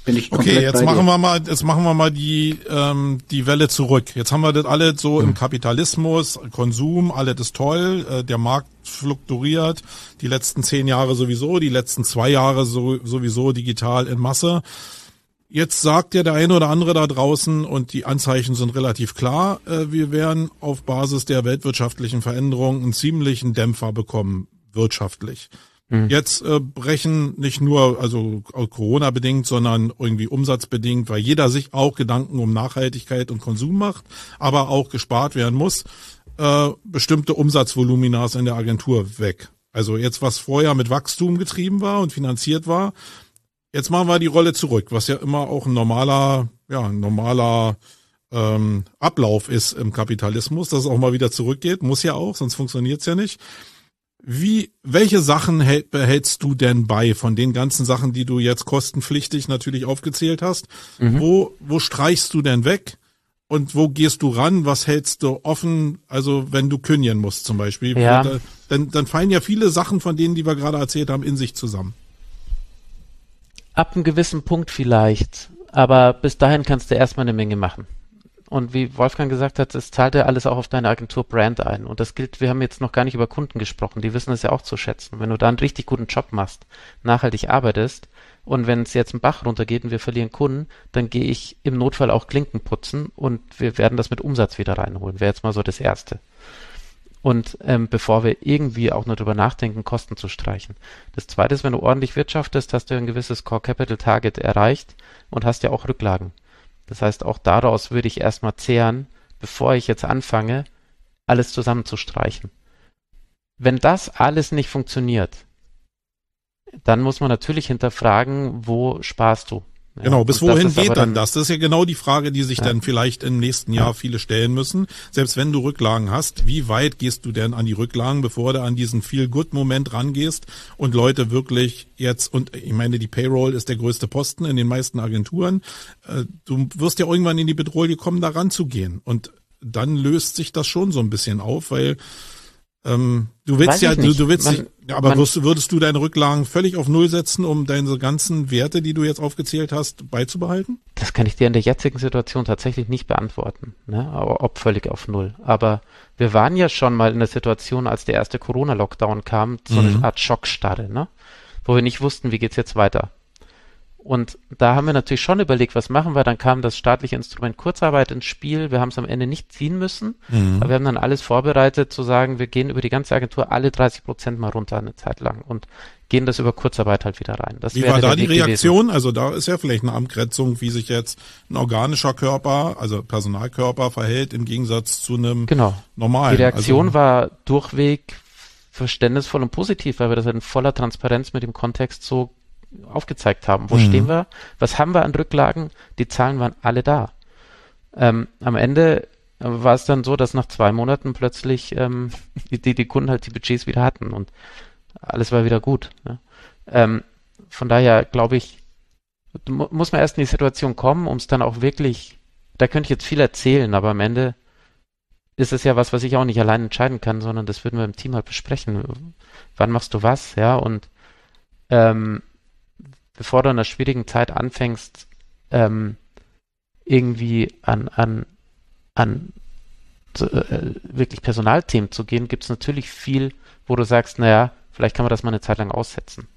Bin ich komplett Okay, jetzt bei machen dir. wir mal, jetzt machen wir mal die ähm, die Welle zurück. Jetzt haben wir das alle so im Kapitalismus, Konsum, alles ist toll, äh, der Markt fluktuiert, die letzten zehn Jahre sowieso, die letzten zwei Jahre so, sowieso digital in Masse. Jetzt sagt ja der eine oder andere da draußen, und die Anzeichen sind relativ klar, äh, wir werden auf Basis der weltwirtschaftlichen Veränderungen einen ziemlichen Dämpfer bekommen, wirtschaftlich. Mhm. Jetzt äh, brechen nicht nur, also Corona-bedingt, sondern irgendwie umsatzbedingt, weil jeder sich auch Gedanken um Nachhaltigkeit und Konsum macht, aber auch gespart werden muss, äh, bestimmte Umsatzvoluminas in der Agentur weg. Also jetzt, was vorher mit Wachstum getrieben war und finanziert war, jetzt machen wir die Rolle zurück, was ja immer auch ein normaler, ja, ein normaler ähm, Ablauf ist im Kapitalismus, dass es auch mal wieder zurückgeht, muss ja auch, sonst funktioniert's ja nicht. Wie, welche Sachen hält, behältst du denn bei von den ganzen Sachen, die du jetzt kostenpflichtig natürlich aufgezählt hast? Mhm. Wo, wo streichst du denn weg? Und wo gehst du ran? Was hältst du offen? Also, wenn du kündigen musst zum Beispiel. Ja. Da, dann, dann fallen ja viele Sachen von denen, die wir gerade erzählt haben, in sich zusammen. Ab einem gewissen Punkt vielleicht. Aber bis dahin kannst du erstmal eine Menge machen. Und wie Wolfgang gesagt hat, es zahlt ja alles auch auf deine Agentur-Brand ein. Und das gilt, wir haben jetzt noch gar nicht über Kunden gesprochen, die wissen es ja auch zu schätzen. Wenn du da einen richtig guten Job machst, nachhaltig arbeitest und wenn es jetzt einen Bach runtergeht und wir verlieren Kunden, dann gehe ich im Notfall auch Klinken putzen und wir werden das mit Umsatz wieder reinholen. Wäre jetzt mal so das Erste. Und ähm, bevor wir irgendwie auch nur drüber nachdenken, Kosten zu streichen. Das Zweite ist, wenn du ordentlich wirtschaftest, hast du ein gewisses Core-Capital-Target erreicht und hast ja auch Rücklagen. Das heißt, auch daraus würde ich erstmal zehren, bevor ich jetzt anfange, alles zusammenzustreichen. Wenn das alles nicht funktioniert, dann muss man natürlich hinterfragen, wo sparst du? Ja, genau, bis wohin geht dann, dann das? Das ist ja genau die Frage, die sich ja. dann vielleicht im nächsten Jahr ja. viele stellen müssen. Selbst wenn du Rücklagen hast, wie weit gehst du denn an die Rücklagen, bevor du an diesen Feel-Good-Moment rangehst und Leute wirklich jetzt, und ich meine, die Payroll ist der größte Posten in den meisten Agenturen, du wirst ja irgendwann in die Bedrohung kommen, da ranzugehen. Und dann löst sich das schon so ein bisschen auf, weil ähm, du willst Weiß ja, ich du, nicht. du willst, man, dich, aber man, wirst, würdest du deine Rücklagen völlig auf Null setzen, um deine ganzen Werte, die du jetzt aufgezählt hast, beizubehalten? Das kann ich dir in der jetzigen Situation tatsächlich nicht beantworten, ne? Aber ob völlig auf Null. Aber wir waren ja schon mal in der Situation, als der erste Corona-Lockdown kam, so eine mhm. Art Schockstarre, ne? Wo wir nicht wussten, wie geht's jetzt weiter. Und da haben wir natürlich schon überlegt, was machen wir? Dann kam das staatliche Instrument Kurzarbeit ins Spiel. Wir haben es am Ende nicht ziehen müssen, mhm. aber wir haben dann alles vorbereitet, zu sagen, wir gehen über die ganze Agentur alle dreißig Prozent mal runter eine Zeit lang und gehen das über Kurzarbeit halt wieder rein. Das wie war da die Reaktion? Gewesen. Also da ist ja vielleicht eine Abgrenzung, wie sich jetzt ein organischer Körper, also Personalkörper verhält im Gegensatz zu einem genau. normalen. Die Reaktion also, war durchweg verständnisvoll und positiv, weil wir das halt in voller Transparenz mit dem Kontext so aufgezeigt haben. Wo mhm. stehen wir? Was haben wir an Rücklagen? Die Zahlen waren alle da. Ähm, am Ende war es dann so, dass nach zwei Monaten plötzlich ähm, die, die Kunden halt die Budgets wieder hatten und alles war wieder gut. Ne? Ähm, von daher glaube ich, mu- muss man erst in die Situation kommen, um es dann auch wirklich, da könnte ich jetzt viel erzählen, aber am Ende ist es ja was, was ich auch nicht allein entscheiden kann, sondern das würden wir im Team halt besprechen. Wann machst du was? Ja, und ähm, bevor du in einer schwierigen Zeit anfängst, ähm, irgendwie an, an, an so, äh, wirklich Personalthemen zu gehen, gibt es natürlich viel, wo du sagst, naja, vielleicht kann man das mal eine Zeit lang aussetzen.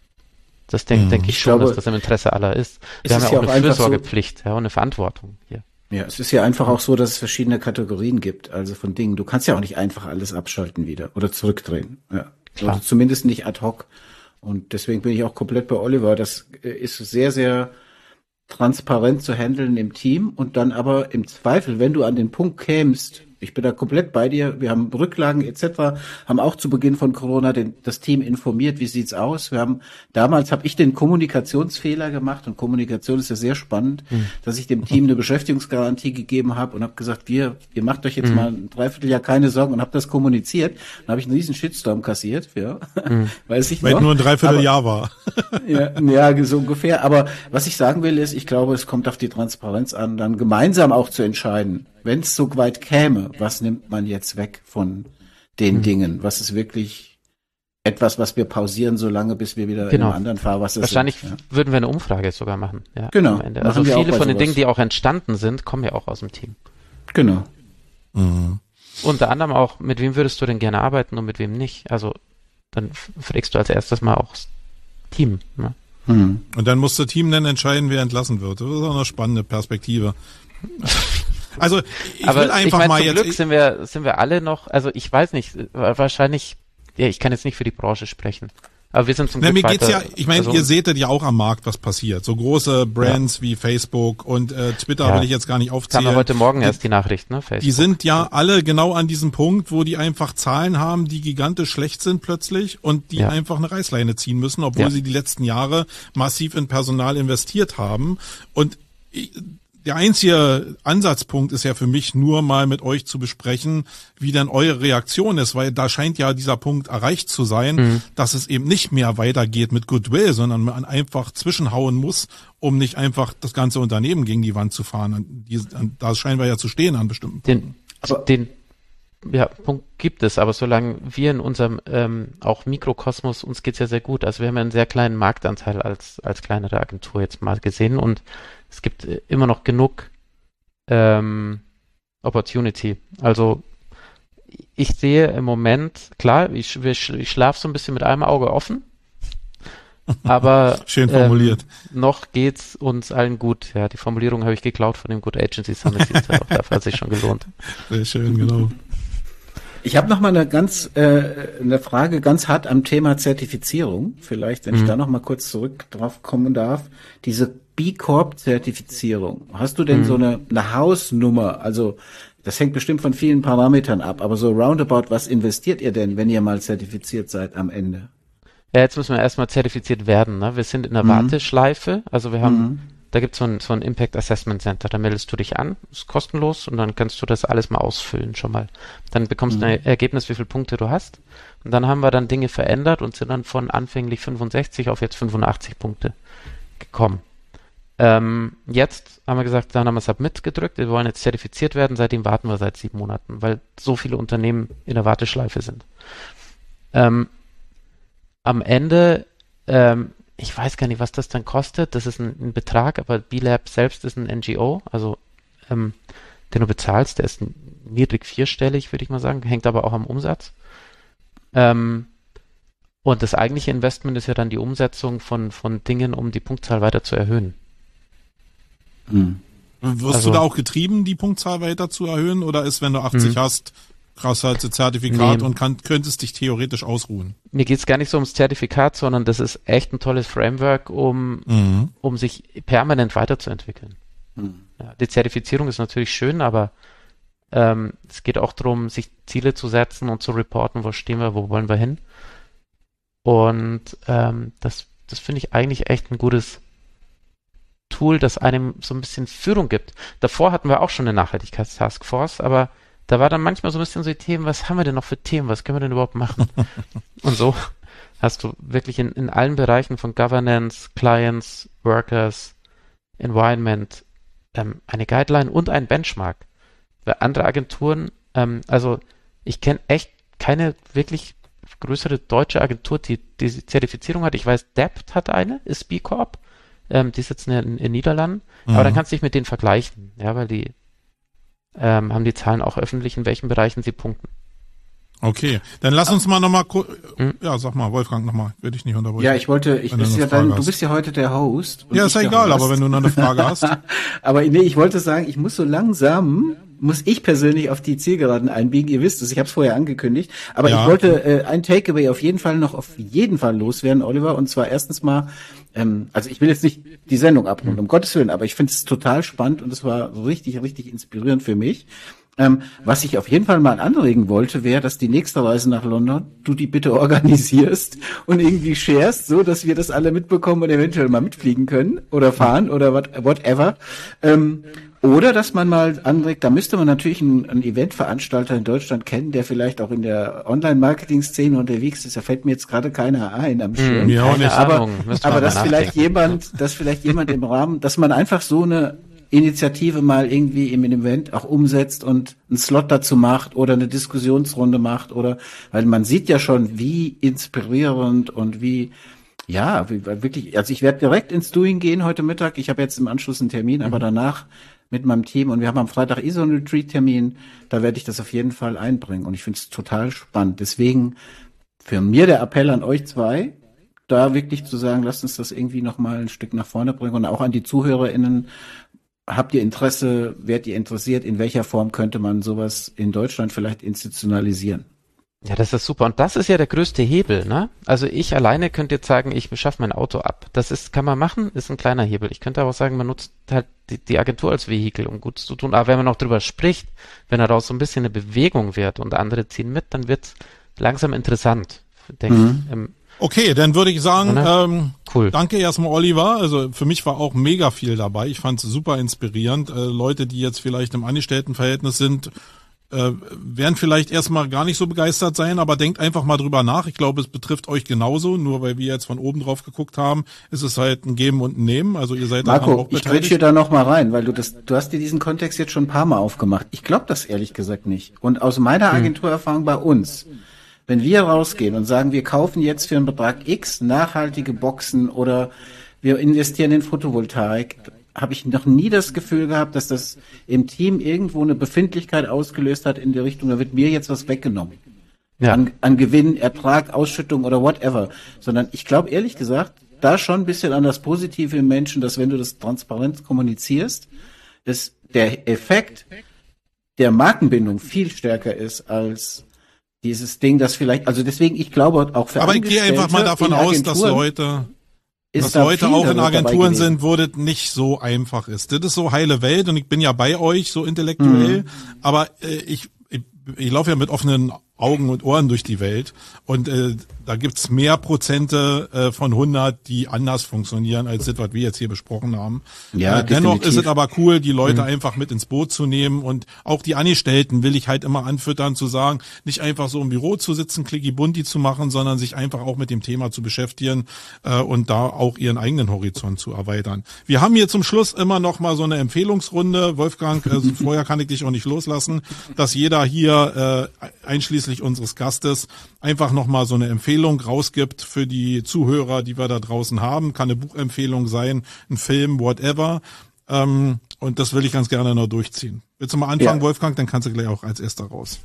Das denke mhm. denk ich, ich schon, glaube, dass das im Interesse aller ist. Wir haben ja auch ja eine Fürsorgepflicht so, ja, und eine Verantwortung hier. Ja, es ist ja einfach auch so, dass es verschiedene Kategorien gibt, also von Dingen. Du kannst ja auch nicht einfach alles abschalten wieder oder zurückdrehen. Ja. Oder zumindest nicht ad hoc. Und deswegen bin ich auch komplett bei Oliver. Das ist sehr, sehr transparent zu handeln im Team und dann aber im Zweifel, wenn du an den Punkt kämst, ich bin da komplett bei dir, wir haben Rücklagen et cetera, haben auch zu Beginn von Corona den, das Team informiert, wie sieht's aus. Wir haben damals habe ich den Kommunikationsfehler gemacht und Kommunikation ist ja sehr spannend, mhm. dass ich dem Team eine Beschäftigungsgarantie gegeben habe und habe gesagt, wir, ihr macht euch jetzt mhm. mal ein Dreivierteljahr keine Sorgen und habe das kommuniziert. Dann habe ich einen riesen Shitstorm kassiert, ja, mhm. weiß ich Weil noch. nur ein Dreivierteljahr war. ja, ja, so ungefähr. Aber was ich sagen will ist, ich glaube, es kommt auf die Transparenz an, dann gemeinsam auch zu entscheiden, wenn es so weit käme, was nimmt man jetzt weg von den mhm. Dingen, was ist wirklich etwas, was wir pausieren, solange bis wir wieder genau. in einem anderen Fahrwasser Wahrscheinlich sind. Wahrscheinlich ja. würden wir eine Umfrage sogar machen. Ja, genau. Am Ende. Also viele von den Dingen, die auch entstanden sind, kommen ja auch aus dem Team. Genau. Mhm. Unter anderem auch, mit wem würdest du denn gerne arbeiten und mit wem nicht? Also dann fragst du als erstes mal auch das Team. Ne? Mhm. Und dann muss das Team dann entscheiden, wer entlassen wird. Das ist auch eine spannende Perspektive. Also ich Aber will einfach ich mein, mal zum jetzt... Glück sind wir, sind wir alle noch, also ich weiß nicht, wahrscheinlich, ja, ich kann jetzt nicht für die Branche sprechen. Aber wir sind zum Na, Glück mir geht's weiter, ja, ich meine, also, ihr seht ja auch am Markt, was passiert. So große Brands ja. wie Facebook und äh, Twitter ja. will ich jetzt gar nicht aufzählen. Kam ja heute Morgen die, erst die Nachricht, ne? Facebook. Die sind ja alle genau an diesem Punkt, wo die einfach Zahlen haben, die gigantisch schlecht sind plötzlich und die ja. einfach eine Reißleine ziehen müssen, obwohl ja. sie die letzten Jahre massiv in Personal investiert haben. Und ich, der einzige Ansatzpunkt ist ja für mich nur mal mit euch zu besprechen, wie dann eure Reaktion ist, weil da scheint ja dieser Punkt erreicht zu sein, mhm. dass es eben nicht mehr weitergeht mit Goodwill, sondern man einfach zwischenhauen muss, um nicht einfach das ganze Unternehmen gegen die Wand zu fahren. Da scheinen wir ja zu stehen an bestimmten Punkten. Den, aber den ja, Punkt gibt es, aber solange wir in unserem ähm, auch Mikrokosmos, uns geht's ja sehr gut. Also wir haben ja einen sehr kleinen Marktanteil als als kleinere Agentur jetzt mal gesehen und es gibt immer noch genug ähm, Opportunity. Also ich sehe im Moment, klar, ich, ich schlafe so ein bisschen mit einem Auge offen, aber schön formuliert. Ähm, noch geht's uns allen gut. Ja, die Formulierung habe ich geklaut von dem Good Agency Summit. Auch dafür hat sich schon gelohnt. Sehr schön, genau. Ich habe noch mal eine ganz äh, eine Frage ganz hart am Thema Zertifizierung. Vielleicht, wenn mhm. ich da noch mal kurz zurück drauf kommen darf. Diese B Corp Zertifizierung. Hast du denn mhm. so eine, eine Hausnummer? Also das hängt bestimmt von vielen Parametern ab, aber so roundabout, was investiert ihr denn, wenn ihr mal zertifiziert seid am Ende? Ja, jetzt müssen wir erstmal zertifiziert werden. Ne? Wir sind in der mhm. Warteschleife. Also wir haben, mhm. da gibt es so ein, so ein Impact Assessment Center. Da meldest du dich an, ist kostenlos und dann kannst du das alles mal ausfüllen schon mal. Dann bekommst mhm. du ein Ergebnis, wie viele Punkte du hast. Und dann haben wir dann Dinge verändert und sind dann von anfänglich fünfundsechzig auf jetzt fünfundachtzig Punkte gekommen. Ähm, jetzt haben wir gesagt, dann haben wir Submit gedrückt, wir wollen jetzt zertifiziert werden, seitdem warten wir seit sieben Monaten, weil so viele Unternehmen in der Warteschleife sind. Ähm, am Ende, ähm, ich weiß gar nicht, was das dann kostet, das ist ein, ein Betrag, aber B-Lab selbst ist ein N G O, also ähm, den du bezahlst, der ist niedrig vierstellig, würde ich mal sagen, hängt aber auch am Umsatz. Ähm, und das eigentliche Investment ist ja dann die Umsetzung von, von Dingen, um die Punktzahl weiter zu erhöhen. Hm. Wirst also, du da auch getrieben, die Punktzahl weiter zu erhöhen, oder ist, wenn du achtzig hm. hast, krass halt das Zertifikat nee. und kann, könntest dich theoretisch ausruhen? Mir geht's gar nicht so ums Zertifikat, sondern das ist echt ein tolles Framework, um, mhm. um sich permanent weiterzuentwickeln. Mhm. Ja, die Zertifizierung ist natürlich schön, aber ähm, es geht auch darum, sich Ziele zu setzen und zu reporten, wo stehen wir, wo wollen wir hin. Und ähm, das, das finde ich eigentlich echt ein gutes Tool, das einem so ein bisschen Führung gibt. Davor hatten wir auch schon eine Nachhaltigkeitstaskforce, aber da war dann manchmal so ein bisschen so die Themen, was haben wir denn noch für Themen, was können wir denn überhaupt machen? Und so hast du wirklich in, in allen Bereichen von Governance, Clients, Workers, Environment ähm, eine Guideline und ein Benchmark. Weil andere Agenturen, ähm, also ich kenne echt keine wirklich größere deutsche Agentur, die diese Zertifizierung hat. Ich weiß, Dept hat eine, ist B Corp. Ähm, die sitzen in, in den Niederlanden, mhm. aber dann kannst du dich mit denen vergleichen, ja, weil die ähm, haben die Zahlen auch öffentlich, in welchen Bereichen sie punkten. Okay, dann lass uns mal nochmal, hm? ja, sag mal, Wolfgang, nochmal, will ich nicht unterbrechen. Ja, ich wollte, ich bist ja dein, du bist ja heute der Host. Ja, ist ja egal, aber wenn du noch eine Frage hast. Aber nee, ich wollte sagen, ich muss so langsam, muss ich persönlich auf die Zielgeraden einbiegen. Ihr wisst es, ich habe es vorher angekündigt. Aber ja. ich wollte äh, ein Takeaway auf jeden Fall noch auf jeden Fall loswerden, Oliver. Und zwar erstens mal, ähm, also ich will jetzt nicht die Sendung abrunden, um Gottes Willen, aber ich finde es total spannend und es war richtig, richtig inspirierend für mich. Ähm, was ich auf jeden Fall mal anregen wollte, wäre, dass die nächste Reise nach London du die bitte organisierst und irgendwie sharest, so dass wir das alle mitbekommen und eventuell mal mitfliegen können oder fahren oder what, whatever. Ähm, oder dass man mal anregt, da müsste man natürlich einen, einen Eventveranstalter in Deutschland kennen, der vielleicht auch in der Online-Marketing-Szene unterwegs ist. Da fällt mir jetzt gerade keiner ein am Schirm. Hm, ja, aber aber dass vielleicht jemand, dass vielleicht jemand im Rahmen, dass man einfach so eine Initiative mal irgendwie im Event auch umsetzt und einen Slot dazu macht oder eine Diskussionsrunde macht oder, weil man sieht ja schon, wie inspirierend und wie, ja, wie, wirklich, also ich werde direkt ins Doing gehen heute Mittag. Ich habe jetzt im Anschluss einen Termin, aber danach mit meinem Team und wir haben am Freitag eh so einen Retreat-Termin, da werde ich das auf jeden Fall einbringen und ich finde es total spannend. Deswegen für mir der Appell an euch zwei, da wirklich zu sagen, lasst uns das irgendwie nochmal ein Stück nach vorne bringen und auch an die ZuhörerInnen, habt ihr Interesse, werdet ihr interessiert, in welcher Form könnte man sowas in Deutschland vielleicht institutionalisieren? Ja, das ist super. Und das ist ja der größte Hebel, ne? Also ich alleine könnte jetzt sagen, ich schaffe mein Auto ab. Das ist, kann man machen, ist ein kleiner Hebel. Ich könnte aber auch sagen, man nutzt halt die, die Agentur als Vehikel, um Gutes zu tun. Aber wenn man auch drüber spricht, wenn daraus so ein bisschen eine Bewegung wird und andere ziehen mit, dann wird's langsam interessant, denke Mhm. ich. Ähm, Okay, dann würde ich sagen, Oder? ähm, Cool. danke erstmal Oliver. Also für mich war auch mega viel dabei. Ich fand es super inspirierend. Äh, Leute, die jetzt vielleicht im Angestelltenverhältnis sind, äh, werden vielleicht erstmal gar nicht so begeistert sein, aber denkt einfach mal drüber nach. Ich glaube, es betrifft euch genauso. Nur weil wir jetzt von oben drauf geguckt haben, ist es halt ein Geben und ein Nehmen. Also ihr seid daran Marco, auch ich beteiligt. quetsche da noch mal rein, weil du das, du hast dir diesen Kontext jetzt schon ein paar Mal aufgemacht. Ich glaube das ehrlich gesagt nicht. Und aus meiner Agenturerfahrung bei uns, wenn wir rausgehen und sagen, wir kaufen jetzt für einen Betrag X nachhaltige Boxen oder wir investieren in Photovoltaik, habe ich noch nie das Gefühl gehabt, dass das im Team irgendwo eine Befindlichkeit ausgelöst hat in die Richtung, da wird mir jetzt was weggenommen. Ja. An, an Gewinn, Ertrag, Ausschüttung oder whatever. Sondern ich glaube ehrlich gesagt, da schon ein bisschen an das Positive im Menschen, dass wenn du das transparent kommunizierst, dass der Effekt der Markenbindung viel stärker ist als dieses Ding, das vielleicht, also deswegen, ich glaube auch für Aber ich gehe einfach mal davon aus, dass Leute, dass da Leute viel auch in dabei Agenturen gewesen. sind, wo das nicht so einfach ist. Das ist so heile Welt und ich bin ja bei euch so intellektuell, aber äh, ich, ich, ich laufe ja mit offenen Augen und Ohren durch die Welt und äh, da gibt's mehr Prozente äh, von hundert, die anders funktionieren als das, was wir jetzt hier besprochen haben. Ja, äh, dennoch definitiv. ist es aber cool, die Leute einfach mit ins Boot zu nehmen und auch die Angestellten will ich halt immer anfüttern, zu sagen, nicht einfach so im Büro zu sitzen, klicki bunti zu machen, sondern sich einfach auch mit dem Thema zu beschäftigen äh, und da auch ihren eigenen Horizont zu erweitern. Wir haben hier zum Schluss immer noch mal so eine Empfehlungsrunde. Wolfgang, also vorher kann ich dich auch nicht loslassen, dass jeder hier äh, einschließlich unseres Gastes einfach noch mal so eine Empfehlung rausgibt für die Zuhörer, die wir da draußen haben. Kann eine Buchempfehlung sein, ein Film, whatever. Ähm, und das will ich ganz gerne noch durchziehen. Willst du mal anfangen, Ja. Wolfgang? Dann kannst du gleich auch als erster raus.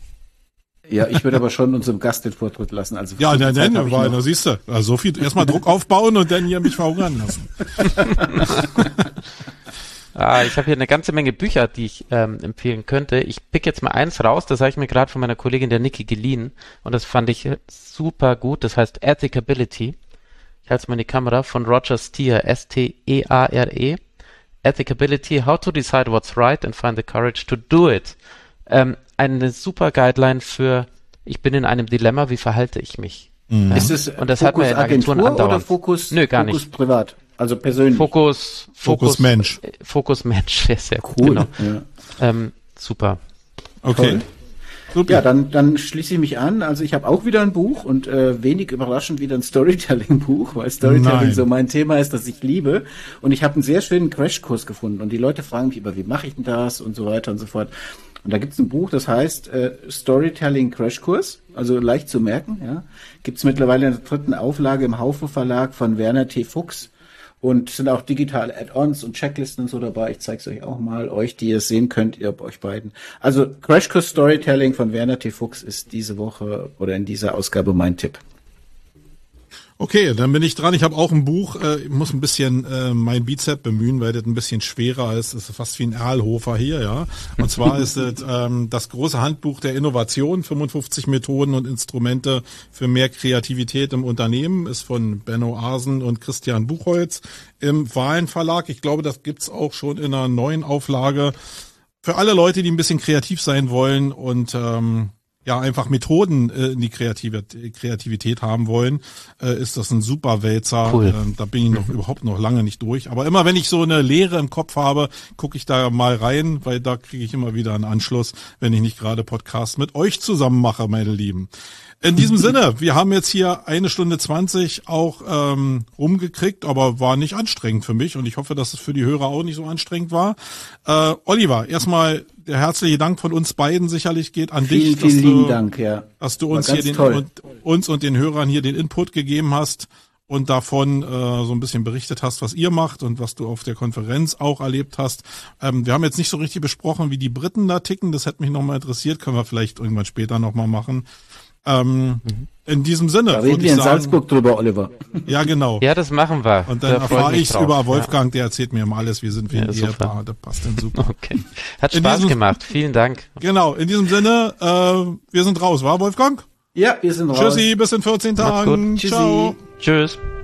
Ja, ich würde aber schon unserem Gast den Vortritt lassen. Also Ja, viel nein, Zeit nein, habe ich weil, noch. da siehst du, also so viel, erstmal Druck aufbauen und dann hier mich verhungern lassen. Ah, ich habe hier eine ganze Menge Bücher, die ich ähm, empfehlen könnte. Ich pick jetzt mal eins raus, das habe ich mir gerade von meiner Kollegin der Niki geliehen und das fand ich super gut. Das heißt Ethicability. Ich halte es mal in die Kamera, von Roger Steer, S T E A R E. Ethicability, how to decide what's right and find the courage to do it. Ähm, eine super Guideline für, ich bin in einem Dilemma, wie verhalte ich mich? Ist es Und das hat man Fokus in Agenturen Agentur andauernd. oder Fokus, Nö, gar Fokus nicht. privat? Also persönlich. Fokus, Fokus Mensch. äh, Fokus Mensch, sehr, sehr gut. Cool. Genau. Ja. Ähm, super. Okay. Toll. Super. Ja, dann, dann schließe ich mich an. Also ich habe auch wieder ein Buch und äh, wenig überraschend wieder ein Storytelling-Buch, weil Storytelling Nein. so mein Thema ist, das ich liebe. Und ich habe einen sehr schönen Crashkurs gefunden. Und die Leute fragen mich immer, wie mache ich denn das und so weiter und so fort. Und da gibt's ein Buch, das heißt äh, Storytelling Crashkurs, also leicht zu merken. Ja, gibt's mittlerweile in der dritten Auflage im Haufe Verlag von Werner T. Fuchs. Und sind auch digitale Add-ons und Checklisten und so dabei. Ich zeige es euch auch mal, euch, die ihr es sehen könnt, ihr euch beiden. Also Crashkurs Storytelling von Werner T. Fuchs ist diese Woche oder in dieser Ausgabe mein Tipp. Okay, dann bin ich dran. Ich habe auch ein Buch. Äh, ich muss ein bisschen äh, mein Bizep bemühen, weil das ein bisschen schwerer ist. Das ist fast wie ein Erlhofer hier, ja. Und zwar ist es ähm, das große Handbuch der Innovation, fünfundfünfzig Methoden und Instrumente für mehr Kreativität im Unternehmen, ist von Benno Arsen und Christian Buchholz im Wahlen Verlag. Ich glaube, das gibt's auch schon in einer neuen Auflage. Für alle Leute, die ein bisschen kreativ sein wollen und ähm, ja einfach Methoden äh, in die Kreative, Kreativität haben wollen, äh, ist das ein super Wälzer. Cool. Ähm, da bin ich noch überhaupt noch lange nicht durch. Aber immer wenn ich so eine Leere im Kopf habe, gucke ich da mal rein, weil da kriege ich immer wieder einen Anschluss, wenn ich nicht gerade Podcast mit euch zusammen mache, meine Lieben. In diesem Sinne, wir haben jetzt hier eine Stunde zwanzig auch ähm, rumgekriegt, aber war nicht anstrengend für mich und ich hoffe, dass es für die Hörer auch nicht so anstrengend war. Äh, Oliver, erstmal der herzliche Dank von uns beiden sicherlich geht an vielen, dich, dass vielen du, lieben Dank, ja. dass du uns hier den und, uns und den Hörern hier den Input gegeben hast und davon äh, so ein bisschen berichtet hast, was ihr macht und was du auf der Konferenz auch erlebt hast. Ähm, wir haben jetzt nicht so richtig besprochen, wie die Briten da ticken. Das hätte mich nochmal interessiert. Können wir vielleicht irgendwann später nochmal machen. Ähm, mhm. In diesem Sinne. Da reden wir in sagen, Salzburg drüber, Oliver. Ja, genau. Ja, das machen wir. Und dann da erfahre ich es über Wolfgang, der erzählt mir immer alles. Wir sind wie ein ja, Ehepaar. Das passt dann super. Okay. Hat Spaß diesem, gemacht. Vielen Dank. Genau. In diesem Sinne, äh, wir sind raus, war Wolfgang? Ja, wir sind raus. Tschüssi, bis in vierzehn Tagen. Ciao. Tschüss.